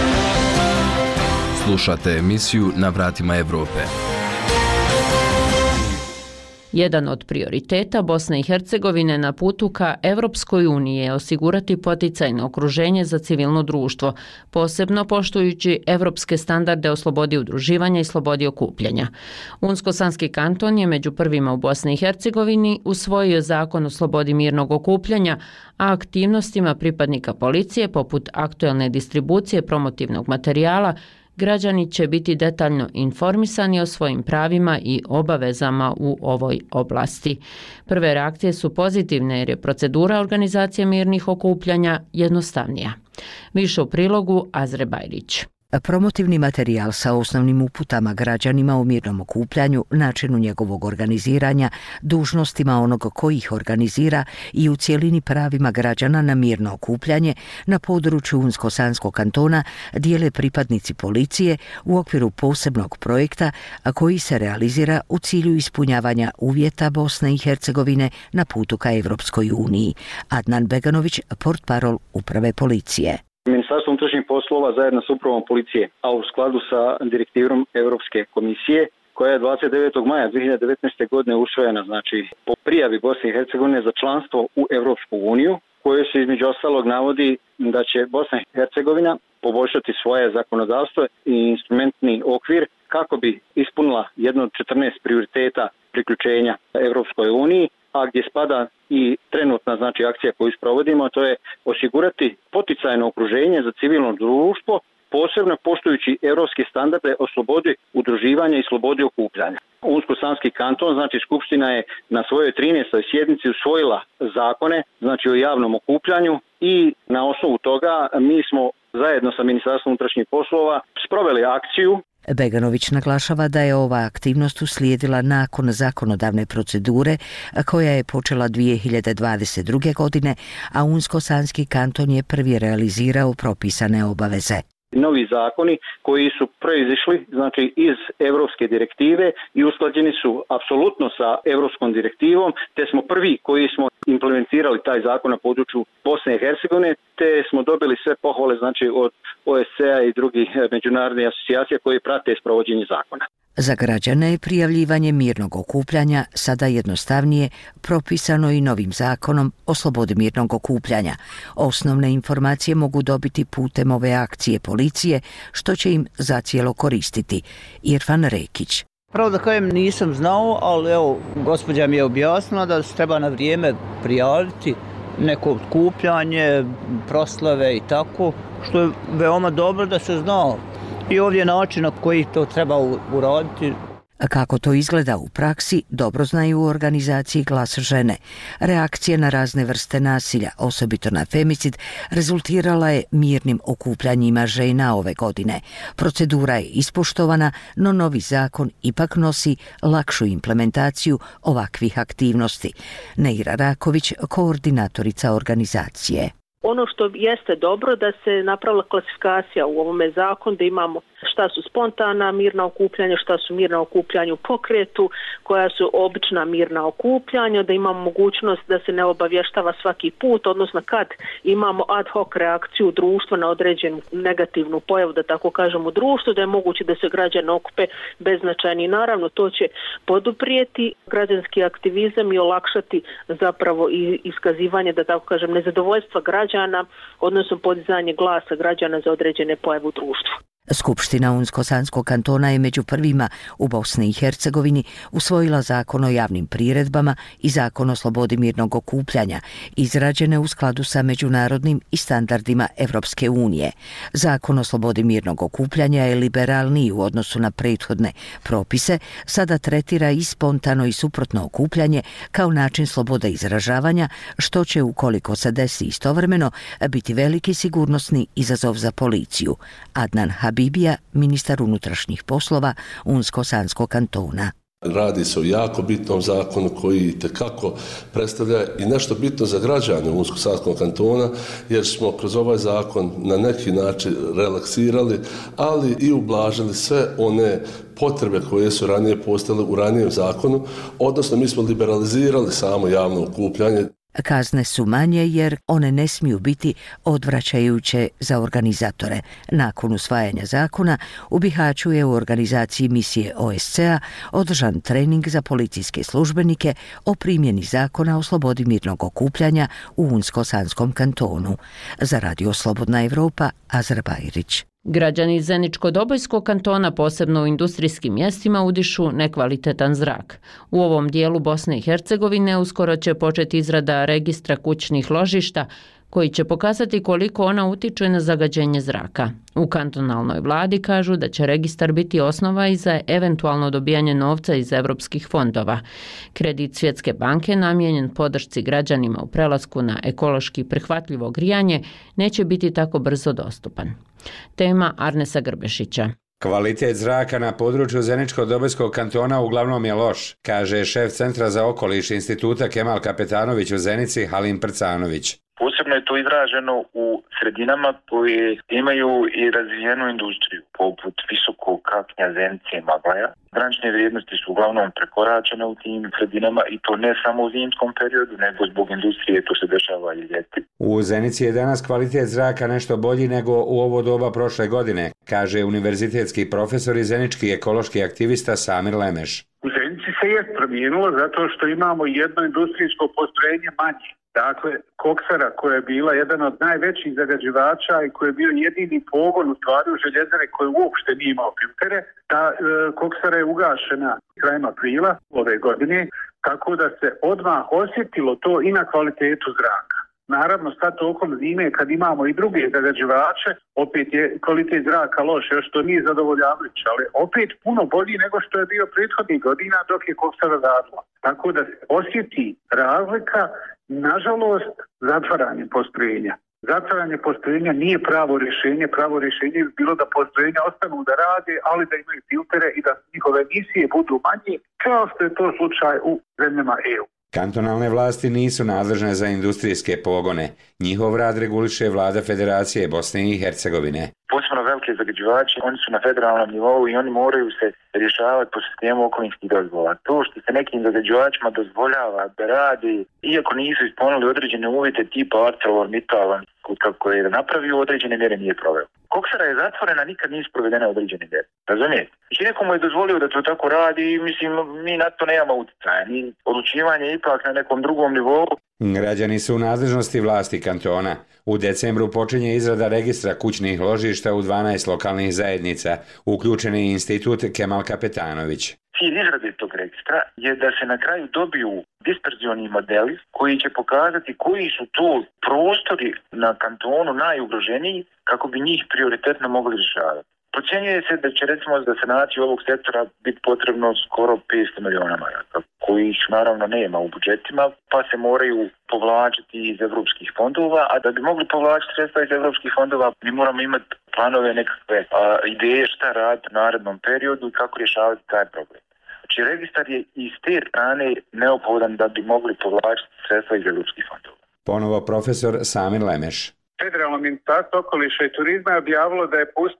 Slušate emisiju Na vratima Evrope. Jedan od prioriteta Bosne i Hercegovine na putu ka Evropskoj uniji je osigurati poticajno okruženje za civilno društvo, posebno poštujući evropske standarde o slobodi udruživanja i slobodi okupljanja. Unsko-Sanski kanton je među prvima u Bosni i Hercegovini usvojio zakon o slobodi mirnog okupljanja, a aktivnostima pripadnika policije poput aktuelne distribucije promotivnog materijala građani će biti detaljno informisani o svojim pravima i obavezama u ovoj oblasti. Prve reakcije su pozitivne jer je procedura organizacije mirnih okupljanja jednostavnija. Više u prilogu Azre Bajrić. Promotivni materijal sa osnovnim uputama građanima o mirnom okupljanju, načinu njegovog organiziranja, dužnostima onog koji ih organizira i u cijelini pravima građana na mirno okupljanje na području Unsko-Sanskog kantona dijele pripadnici policije u okviru posebnog projekta koji se realizira u cilju ispunjavanja uvjeta Bosne i Hercegovine na putu ka Evropskoj uniji. Adnan Beganović, portparol uprave policije. Ministarstvo unutrašnjih poslova zajedno s upravom policije, a u skladu sa direktivom Europske komisije, koja je 29. maja 2019. godine usvojena, znači po prijavi Bosne i Hercegovine za članstvo u Europsku uniju, koje se između ostalog navodi da će Bosna i Hercegovina poboljšati svoje zakonodavstvo i instrumentni okvir kako bi ispunila jedno od 14 prioriteta priključenja Europskoj uniji, a gdje spada i trenutna akcija koju sprovodimo, to je osigurati poticajno okruženje za civilno društvo, posebno poštujući europske standarde o slobodi udruživanja i slobodi okupljanja. Unsko-Sanski kanton, Skupština je na svojoj 13. sjednici usvojila zakone, o javnom okupljanju i na osnovu toga mi smo zajedno sa Ministarstvom unutrašnjih poslova sproveli akciju. Beganović naglašava da je ova aktivnost uslijedila nakon zakonodavne procedure koja je počela 2022. godine, a Unsko-Sanski kanton je prvi realizirao propisane obaveze. Novi zakoni koji su proizišli iz europske direktive i usklađeni su apsolutno sa europskom direktivom, te smo prvi koji smo implementirali taj zakon na području Bosne i Hercegovine, te smo dobili sve pohvale od OSCE-a i drugih međunarodnih asocijacija koje prate sprovođenje zakona. Za građane je prijavljivanje mirnog okupljanja sada jednostavnije, propisano i novim zakonom o slobodi mirnog okupljanja. Osnovne informacije mogu dobiti putem ove akcije policije, što će im zacijelo koristiti. Irfan Rekić. Pravo da kažem nisam znao, ali gospođa mi je objasnila da se treba na vrijeme prijaviti neko okupljanje, proslave i tako, što je veoma dobro da se zna. I ovdje način na koji to treba uraditi. Kako to izgleda u praksi, dobro znaju u organizaciji Glas žene. Reakcija na razne vrste nasilja, osobito na femicid, rezultirala je mirnim okupljanjima žena ove godine. Procedura je ispoštovana, no novi zakon ipak nosi lakšu implementaciju ovakvih aktivnosti. Neira Raković, koordinatorica organizacije. Ono što jeste dobro da se napravila klasifikacija u ovome zakonu, da imamo šta su spontana mirna okupljanja, šta su mirna okupljanja u pokretu, koja su obična mirna okupljanja, da imamo mogućnost da se ne obavještava svaki put, odnosno kad imamo ad hoc reakciju društva na određenu negativnu pojavu, da tako kažem, u društvu, da je moguće da se građani okupe beznačajni. Naravno, to će poduprijeti građanski aktivizam i olakšati zapravo i iskazivanje, da tako kažem, nezadovoljstva građana, odnosno podizanje glasa građana za određene pojave u društvu. Skupština Unsko-Sanskog kantona je među prvima u Bosni i Hercegovini usvojila zakon o javnim priredbama i zakon o slobodi mirnog okupljanja, izrađene u skladu sa međunarodnim i standardima Evropske unije. Zakon o slobodi mirnog okupljanja je liberalniji u odnosu na prethodne propise, sada tretira i spontano i suprotno okupljanje kao način slobode izražavanja, što će, ukoliko se desi istovremeno, biti veliki sigurnosni izazov za policiju. Adnan Habibija, ministar unutrašnjih poslova Unsko-Sanskog kantona. Radi se o jako bitnom zakonu koji itekako predstavlja i nešto bitno za građane Unsko-Sanskog kantona, jer smo kroz ovaj zakon na neki način relaksirali, ali i ublažili sve one potrebe koje su ranije postojale u ranijem zakonu, odnosno mi smo liberalizirali samo javno okupljanje. Kazne su manje jer one ne smiju biti odvraćajuće za organizatore. Nakon usvajanja zakona u Bihaću je u organizaciji misije OSCE-a održan trening za policijske službenike o primjeni zakona o slobodi mirnog okupljanja u Unsko-Sanskom kantonu. Za Radio Slobodna Evropa, Azra Bajrić. Građani Zeničko-Dobojskog kantona, posebno u industrijskim mjestima, udišu nekvalitetan zrak. U ovom dijelu Bosne i Hercegovine uskoro će početi izrada registra kućnih ložišta, koji će pokazati koliko ona utiče na zagađenje zraka. U kantonalnoj vladi kažu da će registar biti osnova i za eventualno dobijanje novca iz evropskih fondova. Kredit Svjetske banke namijenjen podršci građanima u prelasku na ekološki prihvatljivo grijanje neće biti tako brzo dostupan. Tema Arnesa Grbešića. Kvalitet zraka na području Zeničko-Dobojskog kantona uglavnom je loš, kaže šef Centra za okoliš Instituta Kemal Kapetanović u Zenici Halim Prcanović. Posebno je to izraženo u sredinama koje imaju i razvijenu industriju, poput visokog Kaknja, Zenice i Maglaja. Granične vrijednosti su uglavnom prekoračene u tim sredinama i to ne samo u zimskom periodu, nego zbog industrije, to se dešava i ljeti. U Zenici je danas kvalitet zraka nešto bolji nego u ovo doba prošle godine, kaže univerzitetski profesor i zenički ekološki aktivista Samir Lemeš. U Zenici se je promijenilo zato što imamo jedno industrijsko postrojenje manje. Dakle, koksara koja je bila jedan od najvećih zagađivača i koji je bio jedini pogon u stvari u željezare koji uopšte nije imao filtere, ta koksara je ugašena krajem aprila ove godine, tako da se odmah osjetilo to i na kvalitetu zraka. Naravno, sad tokom zime kad imamo i druge zagađivače, opet je kvalitet zraka loš, još to nije zadovoljavajuće, ali opet puno bolji nego što je bio prethodnih godina dok je koksara radila. Tako da se osjeti razlika, nažalost, zatvaranje postrojenja. Zatvaranje postrojenja nije pravo rješenje bi bilo da postrojenja ostanu da rade, ali da imaju filtere i da njihove emisije budu manje, kao što je to slučaj u zemljama EU. Kantonalne vlasti nisu nadležne za industrijske pogone. Njihov rad reguliše vlada Federacije Bosne i Hercegovine. Posebno velike zagađivači, oni su na federalnom nivou i oni moraju se rješavati po sistemu okolinskih dozvola. To što se nekim zagađivačima dozvoljava da radi, iako nisu ispunili određene uvjete tipa ArcelorMittal, kako je napravio određene mjere nije proveo. Koksara je zatvorena, nikad nisu provedene određene mjere. Razumijete? Znači nekomu je dozvolio da to tako radi i mislim mi na to nemamo utjecaja. Ni odlučivanje ipak na nekom drugom nivou. Građani su u nadležnosti vlasti kantona. U decembru počinje izrada registra kućnih ložišta u 12 lokalnih zajednica. Uključen je institut Kemal Kapetanović. Cilj izrade tog registra je da se na kraju dobiju disperzioni modeli koji će pokazati koji su to prostori na kantonu najugroženiji kako bi njih prioritetno mogli rješavati. Procjenjuje se da će recimo za sanaciju ovog sektora biti potrebno skoro 500 miliona maraka, kojih naravno nema u budžetima, pa se moraju povlačiti iz evropskih fondova, a da bi mogli povlačiti sredstva iz evropskih fondova, mi moramo imati planove, nekakve ideje šta raditi u narednom periodu i kako rješavati taj problem. Znači, registar je iz te strane neophodan da bi mogli povlačiti sredstva iz evropskih fondova. Ponovo profesor Samir Lemeš. Federalno ministarstvo okoliša i turizma je objavilo da je pustilo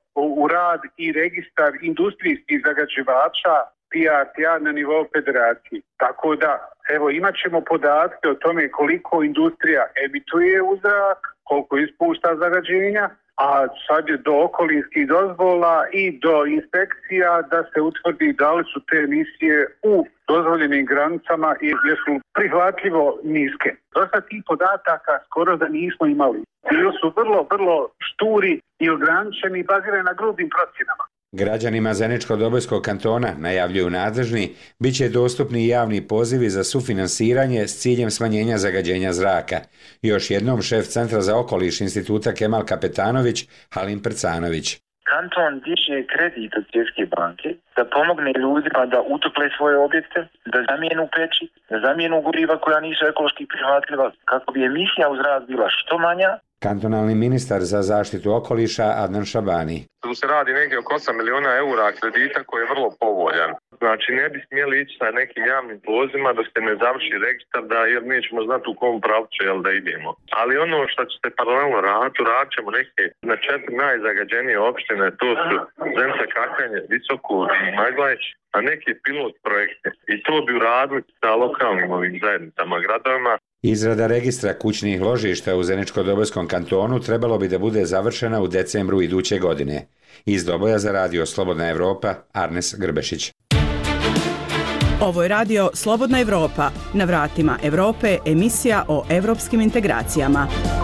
u rad i registar industrijskih zagađivača PRTA na nivou federacije. Tako da, evo, imat ćemo podatke o tome koliko industrija emituje u zrak, koliko ispušta zagađenja, a sad je do okolinskih dozvola i do inspekcija da se utvrdi da li su te emisije u dozvoljenim granicama i jesu prihvatljivo niske. Dosta tih podataka skoro da nismo imali. Bili su vrlo šturi i ograničeni i bazirani na grubim procjenama. Građanima Zeničko-Dobojskog kantona, najavljuju nadležni, bit će dostupni javni pozivi za sufinansiranje s ciljem smanjenja zagađenja zraka. Još jednom šef Centra za okoliš Instituta Kemal Kapetanović, Halim Prcanović. Kanton diže kredit od Svjetske banke da pomogne ljudima da utople svoje objekte, da zamijenu peći, da zamijenu goriva koja nisu ekološki prihvatljiva, kako bi emisija u zrak bila što manja. Kantonalni ministar za zaštitu okoliša Adnan Šabani. Tu se radi negdje oko 8 miliona eura kredita koji je vrlo povoljan. Znači ne bi smjeli ići sa nekim javnim pozivima dok se ne završi registar, jer nećemo znati u kom pravcu da idemo. Ali ono što će se paralelno raditi, radit ćemo neke na 4 najzagađenije opštine, to su Zenica, Kakanje, Visoko i Maglajeć, a neke pilot projekte. I to bi uradili sa lokalnim ovim zajednicama, gradovima. Izrada registra kućnih ložišta u Zeničko-Dobojskom kantonu trebalo bi da bude završena u decembru iduće godine. Iz Doboja za radio Slobodna Evropa, Arnes Grbešić. Ovo je radio Slobodna Evropa. Na vratima Evrope, emisija o evropskim integracijama.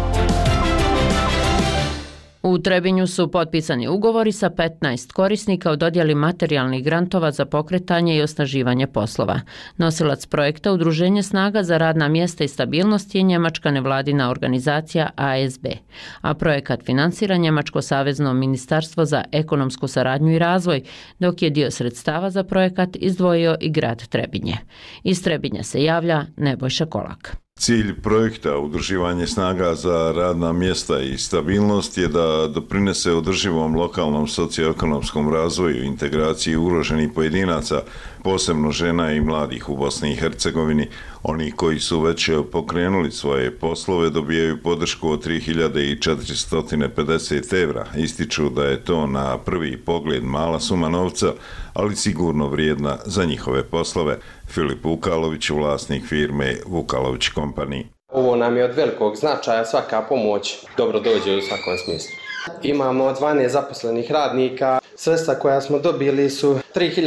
U Trebinju su potpisani ugovori sa 15 korisnika o dodjeli materijalnih grantova za pokretanje i osnaživanje poslova. Nosilac projekta Udruženje snaga za radna mjesta i stabilnost je njemačka nevladina organizacija ASB, a projekat finansira Njemačko savezno ministarstvo za ekonomsku saradnju i razvoj, dok je dio sredstava za projekat izdvojio i grad Trebinje. Iz Trebinja se javlja Nebojša Kolak. Cilj projekta Udruživanje snaga za radna mjesta i stabilnost je da doprinese održivom lokalnom socioekonomskom razvoju i integraciji ugroženih pojedinaca, posebno žena i mladih u Bosni i Hercegovini. Oni koji su već pokrenuli svoje poslove dobijaju podršku od 3.450 evra. Ističu da je to na prvi pogled mala suma novca, ali sigurno vrijedna za njihove poslove. Filip Vukalović, vlasnik firme Vukalović Company. Ovo nam je od velikog značaja, svaka pomoć dobro dođe u svakom smislu. Imamo 12 zaposlenih radnika, sredstva koja smo dobili su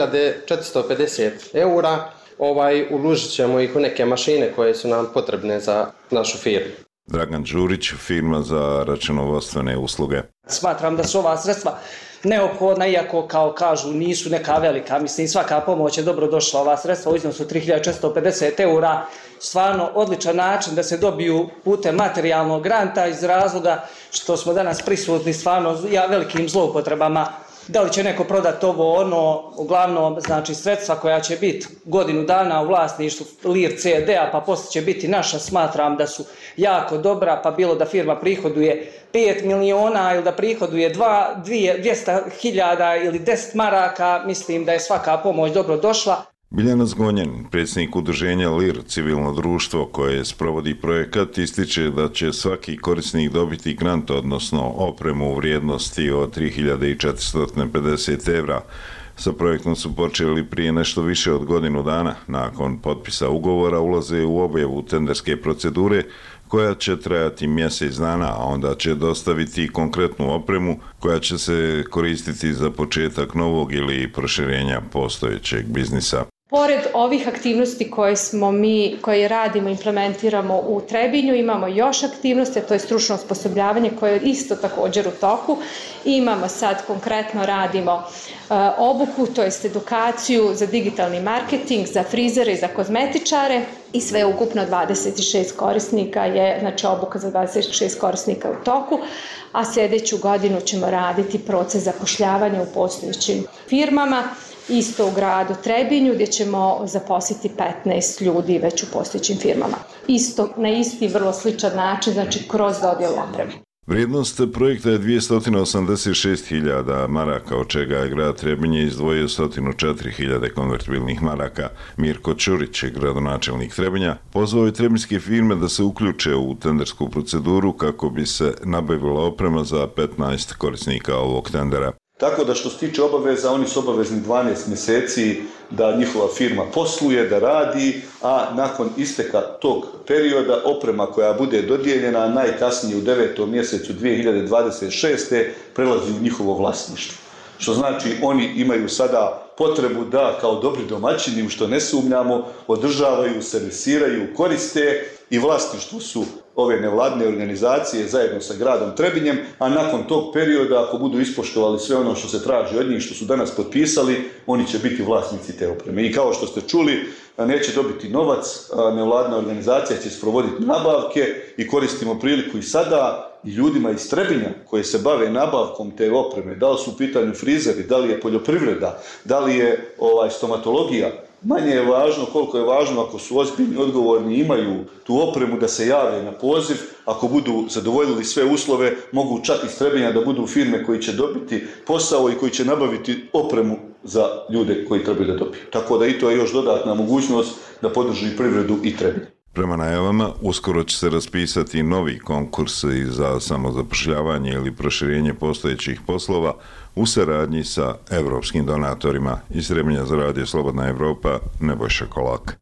3.450 eura, uložit ćemo ih u neke mašine koje su nam potrebne za našu firmu. Dragan Đurić, firma za računovodstvene usluge. Smatram da su ova sredstva neophodna, iako kao kažu nisu neka velika. Mislim, svaka pomoć je dobro došla. Ova sredstva u iznosu 3.450 eura, stvarno odličan način da se dobiju putem materijalnog granta iz razloga što smo danas prisutni stvarno velikim zloupotrebama. Da li će neko prodati ovo, ono, uglavnom, znači sredstva koja će biti godinu dana u vlasništvu Lir CD-a, pa poslije će biti naša, smatram da su jako dobra, pa bilo da firma prihoduje 5 miliona ili da prihoduje 200.000 ili 10 maraka, mislim da je svaka pomoć dobro došla. Biljana Zgonjan, predsjednik udruženja LIR, civilno društvo koje sprovodi projekat, ističe da će svaki korisnik dobiti grant, odnosno opremu u vrijednosti od 3.450 evra. Sa projektom su počeli prije nešto više od godinu dana. Nakon potpisa ugovora ulaze u objavu tenderske procedure koja će trajati mjesec dana, a onda će dostaviti konkretnu opremu koja će se koristiti za početak novog ili proširenja postojećeg biznisa. Pored ovih aktivnosti koje radimo, implementiramo u Trebinju, imamo još aktivnosti, a to je stručno osposobljavanje koje je isto također u toku. Imamo sad konkretno radimo obuku, to jest edukaciju za digitalni marketing, za frizere i za kozmetičare i sve ukupno 26 korisnika je, znači obuka za 26 korisnika u toku, a sljedeću godinu ćemo raditi proces zapošljavanja u postojećim firmama. Isto u gradu Trebinju gdje ćemo zaposliti 15 ljudi već u postojećim firmama. Isto na isti vrlo sličan način, znači kroz dodjelu opreme. Vrijednost projekta je 286.000 maraka, od čega je grad Trebinje izdvojio 104.000 konvertibilnih maraka. Mirko Ćurić, gradonačelnik Trebinja, pozvao je trebinjske firme da se uključe u tendersku proceduru kako bi se nabavila oprema za 15 korisnika ovog tendera. Tako da što se tiče obaveza, oni su obavezni 12 mjeseci da njihova firma posluje, da radi, a nakon isteka tog perioda oprema koja bude dodijeljena najkasnije u 9. mjesecu 2026. prelazi u njihovo vlasništvo. Što znači oni imaju sada potrebu da kao dobri domaćini, u što ne sumnjamo, održavaju, servisiraju, koriste i vlasništvo su ove nevladine organizacije zajedno sa gradom Trebinjem, a nakon tog perioda, ako budu ispoštovali sve ono što se traži od njih, što su danas potpisali, oni će biti vlasnici te opreme. I kao što ste čuli, neće dobiti novac, nevladina organizacija će sprovoditi nabavke i koristimo priliku i sada i ljudima iz Trebinja koji se bave nabavkom te opreme, da li su u pitanju frizeri, da li je poljoprivreda, da li je stomatologija. Manje je važno koliko je važno ako su ozbiljni, odgovorni, imaju tu opremu da se jave na poziv, ako budu zadovoljili sve uslove, mogu čak iz Trebinja da budu firme koji će dobiti posao i koji će nabaviti opremu za ljude koji trebaju da dobiju. Tako da i to je još dodatna mogućnost da podrži privredu i Trebinje. Prema najavama, uskoro će se raspisati novi konkurs za samozapošljavanje ili proširenje postojećih poslova u saradnji sa evropskim donatorima. Iz Trebinja za Radio Slobodna Evropa, Nebojša Kolak.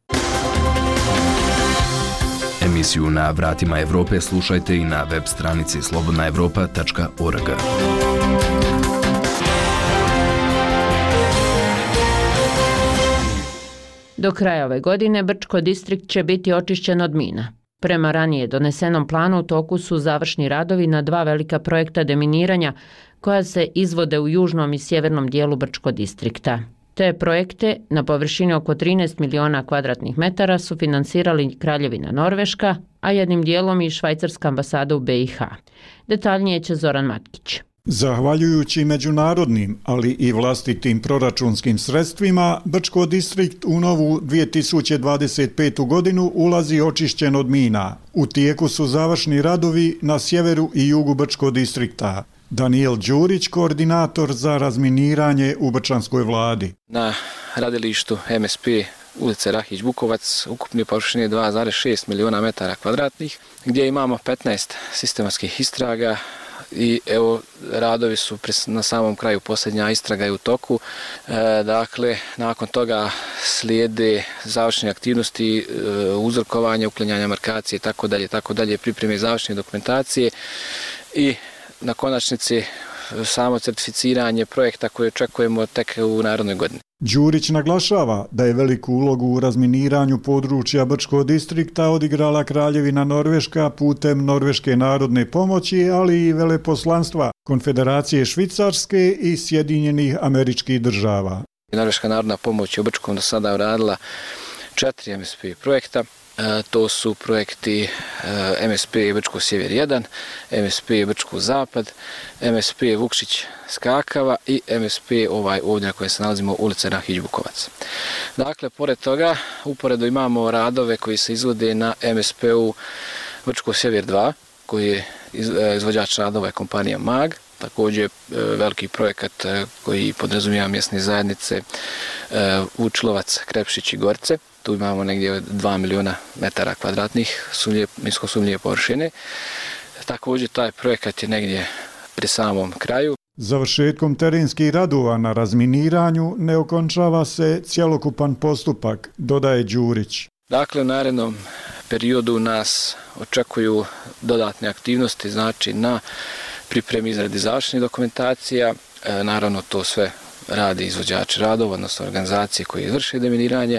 Emisiju Na vratima Evrope slušajte i na web stranici slobodnaevropa.org. Do kraja ove godine Brčko distrikt će biti očišćen od mina. Prema ranije donesenom planu u toku su završni radovi na 2 velika projekta deminiranja koja se izvode u južnom i sjevernom dijelu Brčko distrikta. Te projekte na površini oko 13 miliona kvadratnih metara su finansirali Kraljevina Norveška, a jednim dijelom i Švajcarska ambasada u BiH. Detaljnije će Zoran Matkić. Zahvaljujući međunarodnim, ali i vlastitim proračunskim sredstvima, Brčko distrikt u novu 2025. godinu ulazi očišćen od mina. U tijeku su završni radovi na sjeveru i jugu Brčko distrikta. Daniel Đurić, koordinator za razminiranje u Brčanskoj vladi. Na radilištu MSP ulice Rahić-Bukovac ukupne površine 2,6 miliona metara kvadratnih, gdje imamo 15 sistematskih istraga, i evo radovi su na samom kraju, posljednja istraga je u toku. Dakle, nakon toga slijede završne aktivnosti, uzorkovanje, uklanjanja markacije, tako dalje, pripreme završne dokumentacije i na konačnici samo certificiranje projekta koje očekujemo tek u narednoj godini. Đurić naglašava da je veliku ulogu u razminiranju područja Brčko distrikta odigrala Kraljevina Norveška putem Norveške narodne pomoći, ali i veleposlanstva Konfederacije Švicarske i Sjedinjenih Američkih Država. Norveška narodna pomoć je u Brčkom do sada uradila 4 MSP projekta. To su projekti MSP Brčko Sjever 1, MSP Brčko Zapad, MSP Vukšić Skakava i MSP ovdje na kojem se nalazimo ulica Rahić-Bukovac. Dakle, pored toga, uporedo imamo radove koji se izvode na MSP-u Brčko Sjever 2, koji je izvođač radova je kompanija MAG, također veliki projekat koji podrazumijeva mjesne zajednice Vučilovac, Krepšić i Gorce. Tu imamo negdje 2 miliona metara kvadratnih minsko sumnjive površine. Također taj projekat je negdje pri samom kraju. Završetkom terenskih radova na razminiranju ne okončava se cjelokupan postupak, dodaje Đurić. Dakle, u narednom periodu nas očekuju dodatne aktivnosti, znači na pripremi izradi završnih dokumentacija. Naravno, to sve radi izvođači radova, odnosno organizacije koje izvrše deminiranje,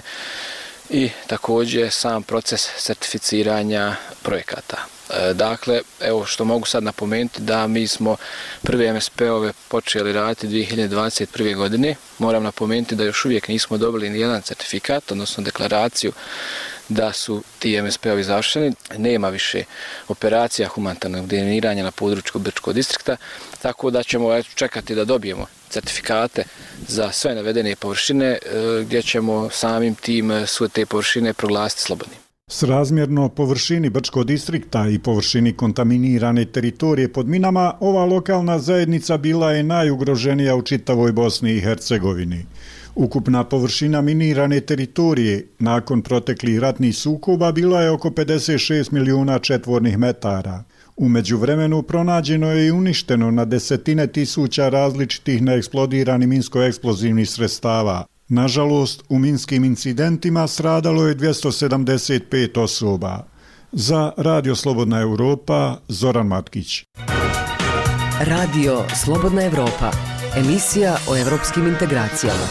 i također sam proces certificiranja projekata. Dakle, evo što mogu sad napomenuti da mi smo prve MSP-ove počeli raditi 2021. godine. Moram napomenuti da još uvijek nismo dobili ni jedan certifikat, odnosno deklaraciju da su ti MSP-ovi završeni. Nema više operacija humanitarnog deminiranja na području Brčkog distrikta, tako da ćemo čekati da dobijemo certifikate za sve navedene površine, gdje ćemo samim tim sve te površine proglasiti slobodnim. Srazmjerno površini Brčkog distrikta i površini kontaminirane teritorije pod minama, ova lokalna zajednica bila je najugroženija u čitavoj Bosni i Hercegovini. Ukupna površina minirane teritorije nakon proteklih ratnih sukoba bila je oko 56 milijuna četvornih metara. U međuvremenu pronađeno je i uništeno na desetine tisuća različitih neeksplodiranih minsko-eksplozivnih sredstava. Nažalost, u minskim incidentima stradalo je 275 osoba. Za Radio Slobodna Evropa, Zoran Matkić. Radio Slobodna Evropa, emisija o evropskim integracijama.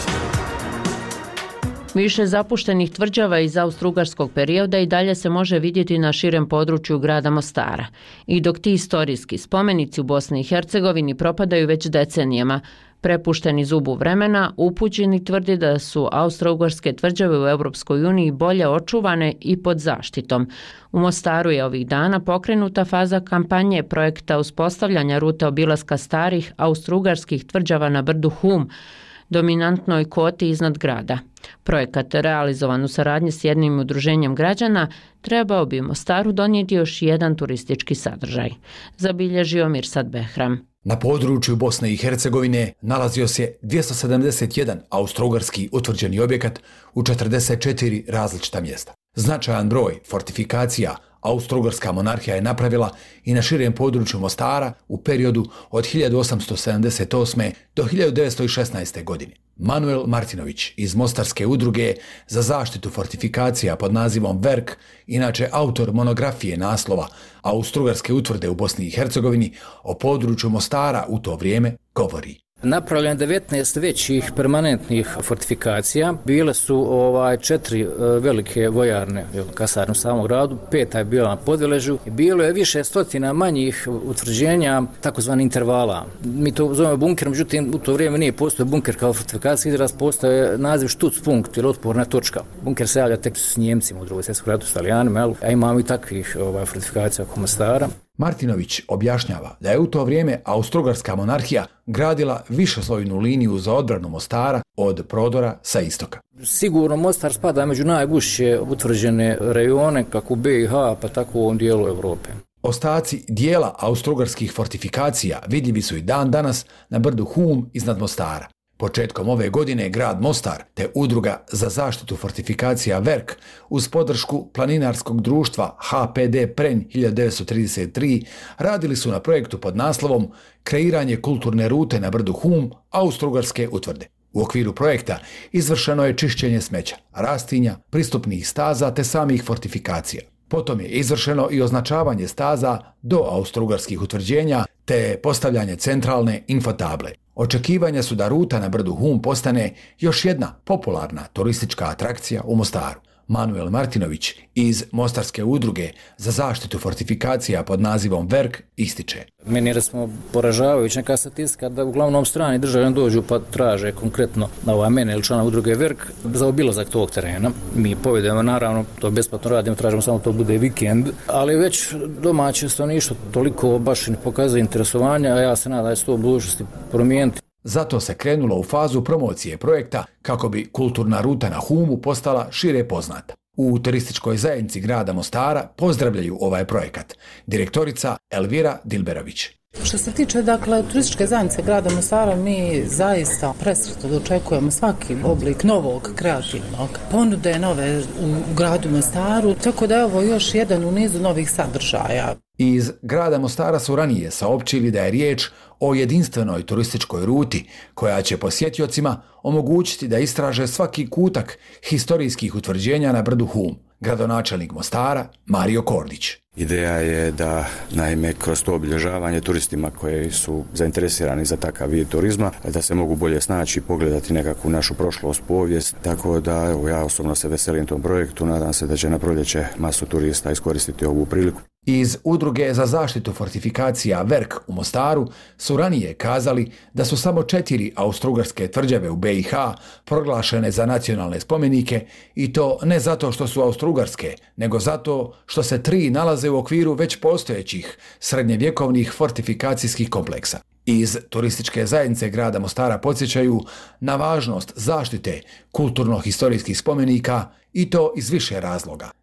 Više zapuštenih tvrđava iz austrougarskog perioda i dalje se može vidjeti na širem području grada Mostara. I dok ti istorijski spomenici u Bosni i Hercegovini propadaju već decenijama, prepušteni zubu vremena, upućeni tvrdi da su austrougarske tvrđave u Europskoj uniji bolje očuvane i pod zaštitom. U Mostaru je ovih dana pokrenuta faza kampanje projekta uspostavljanja rute obilaska starih austrougarskih tvrđava na brdu Hum, dominantnoj koti iznad grada. Projekat, realizovan u saradnji s jednim udruženjem građana, trebao bi Mostaru donijeti još jedan turistički sadržaj, zabilježio Mirsad Behram. Na području Bosne i Hercegovine nalazio se 271 austrougarski utvrđeni objekat u 44 različita mjesta. Značajan broj fortifikacija Austrougarska monarhija je napravila i na širem području Mostara u periodu od 1878. do 1916. godine. Manuel Martinović iz Mostarske udruge za zaštitu fortifikacija pod nazivom Verk, inače autor monografije naslova Austrougarske utvrde u Bosni i Hercegovini, o području Mostara u to vrijeme govori. Napravljeno 19 većih permanentnih fortifikacija. Bile su 4 velike vojarne kasarne u samom gradu, 5 je bila na Podveležu. Bilo je više stotina manjih utvrđenja, takozvani intervala. Mi to zovemo bunker, međutim u to vrijeme nije postoje bunker kao fortifikacija, izraz postoje naziv Stützpunkt ili otporna točka. Bunker se javlja tek s Njemcima u Drugom svjetskom ratu, s Italijanima, a imamo i takvih fortifikacija oko Mostara. Martinović objašnjava da je u to vrijeme Austrougarska monarhija gradila višeslojnu liniju za odbranu Mostara od prodora sa istoka. Sigurno Mostar spada među najgušće utvrđene rejone kako u BiH pa tako u ovom dijelu Europe. Ostaci dijela austrougarskih fortifikacija vidljivi su i dan danas na brdu Hum iznad Mostara. Početkom ove godine grad Mostar te udruga za zaštitu fortifikacija Verk uz podršku planinarskog društva HPD Prenj 1933 radili su na projektu pod naslovom Kreiranje kulturne rute na brdu Hum Austrougarske utvrde. U okviru projekta izvršeno je čišćenje smeća, rastinja, pristupnih staza te samih fortifikacija. Potom je izvršeno i označavanje staza do austrougarskih utvrđenja te postavljanje centralne infotable. Očekivanja su da ruta na brdu Hum postane još jedna popularna turistička atrakcija u Mostaru. Manuel Martinović iz Mostarske udruge za zaštitu fortifikacija pod nazivom Verk ističe. Meni je smo poražavajući neka statistika da uglavnom strani državljani dođu pa traže konkretno na mene ili člana udruge Verk za obilazak tog terena. Mi povedemo, naravno, to besplatno radimo, tražimo samo to bude vikend, ali već domaće stanovništvo toliko baš ne pokazuje interesovanja, a ja se nadam da će to u budućnosti promijeniti. Zato se krenulo u fazu promocije projekta kako bi kulturna ruta na Humu postala šire poznata. U turističkoj zajednici grada Mostara pozdravljaju ovaj projekat. Direktorica Elvira Dilberović. Što se tiče, turističke zajednice grada Mostara, mi zaista presretno dočekujemo svaki oblik novog kreativnog ponude, nove u gradu Mostaru, tako da je ovo još jedan u nizu novih sadržaja. Iz grada Mostara su ranije saopćili da je riječ o jedinstvenoj turističkoj ruti koja će posjetiocima omogućiti da istraže svaki kutak historijskih utvrđenja na brdu Hum. Gradonačelnik Mostara Mario Kordić. Ideja je da, naime, kroz to obilježavanje turistima koji su zainteresirani za takav vid turizma, da se mogu bolje snaći i pogledati nekakvu našu prošlost, povijest, tako da ja osobno se veselim tom projektu, nadam se da će na proljeće masu turista iskoristiti ovu priliku. Iz udruge za zaštitu fortifikacija Verk u Mostaru su ranije kazali da su samo 4 austrougarske tvrđave u BiH proglašene za nacionalne spomenike i to ne zato što su austrougarske, nego zato što se 3 nalaze u okviru već postojećih srednjevjekovnih fortifikacijskih kompleksa. Iz turističke zajednice grada Mostara podsjećaju na važnost zaštite kulturno-historijskih spomenika i to iz više razloga.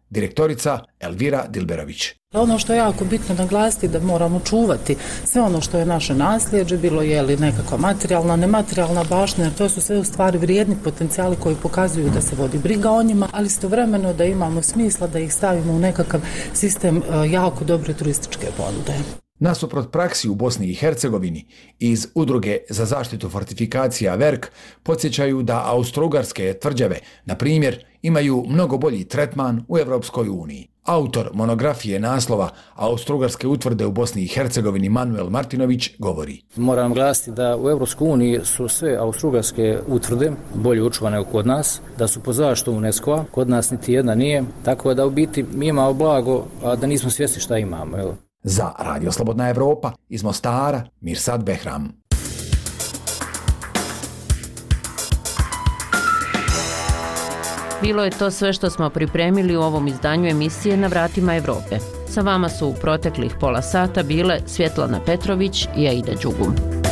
direktorica Elvira Dilberović. Ono što je jako bitno naglasiti da moramo čuvati sve ono što je naše nasljeđe, bilo je li nekakva materijalna, nematerijalna baština, jer to su sve u stvari vrijedni potencijali koji pokazuju da se vodi briga o njima, ali istovremeno da imamo smisla da ih stavimo u nekakav sistem jako dobre turističke ponude. Nasuprot praksi u Bosni i Hercegovini, iz Udruge za zaštitu fortifikacija VERK podsjećaju da austrougarske tvrđave, na primjer, imaju mnogo bolji tretman u Evropskoj uniji. Autor monografije naslova Austrougarske utvrde u Bosni i Hercegovini Manuel Martinović govori. Moram glasiti da u Evropskoj uniji su sve austrougarske utvrde bolje očuvane kod nas, da su pod zaštitom UNESCO-a, kod nas niti jedna nije, tako da u biti mi imamo blago, a da nismo svjesni šta imamo. Evo. Za Radio Slobodna Evropa iz Mostara, Mirsad Behram. Bilo je to sve što smo pripremili u ovom izdanju emisije Na vratima Evrope. Sa vama su u proteklih pola sata bile Svjetlana Petrović i Aida Đugum.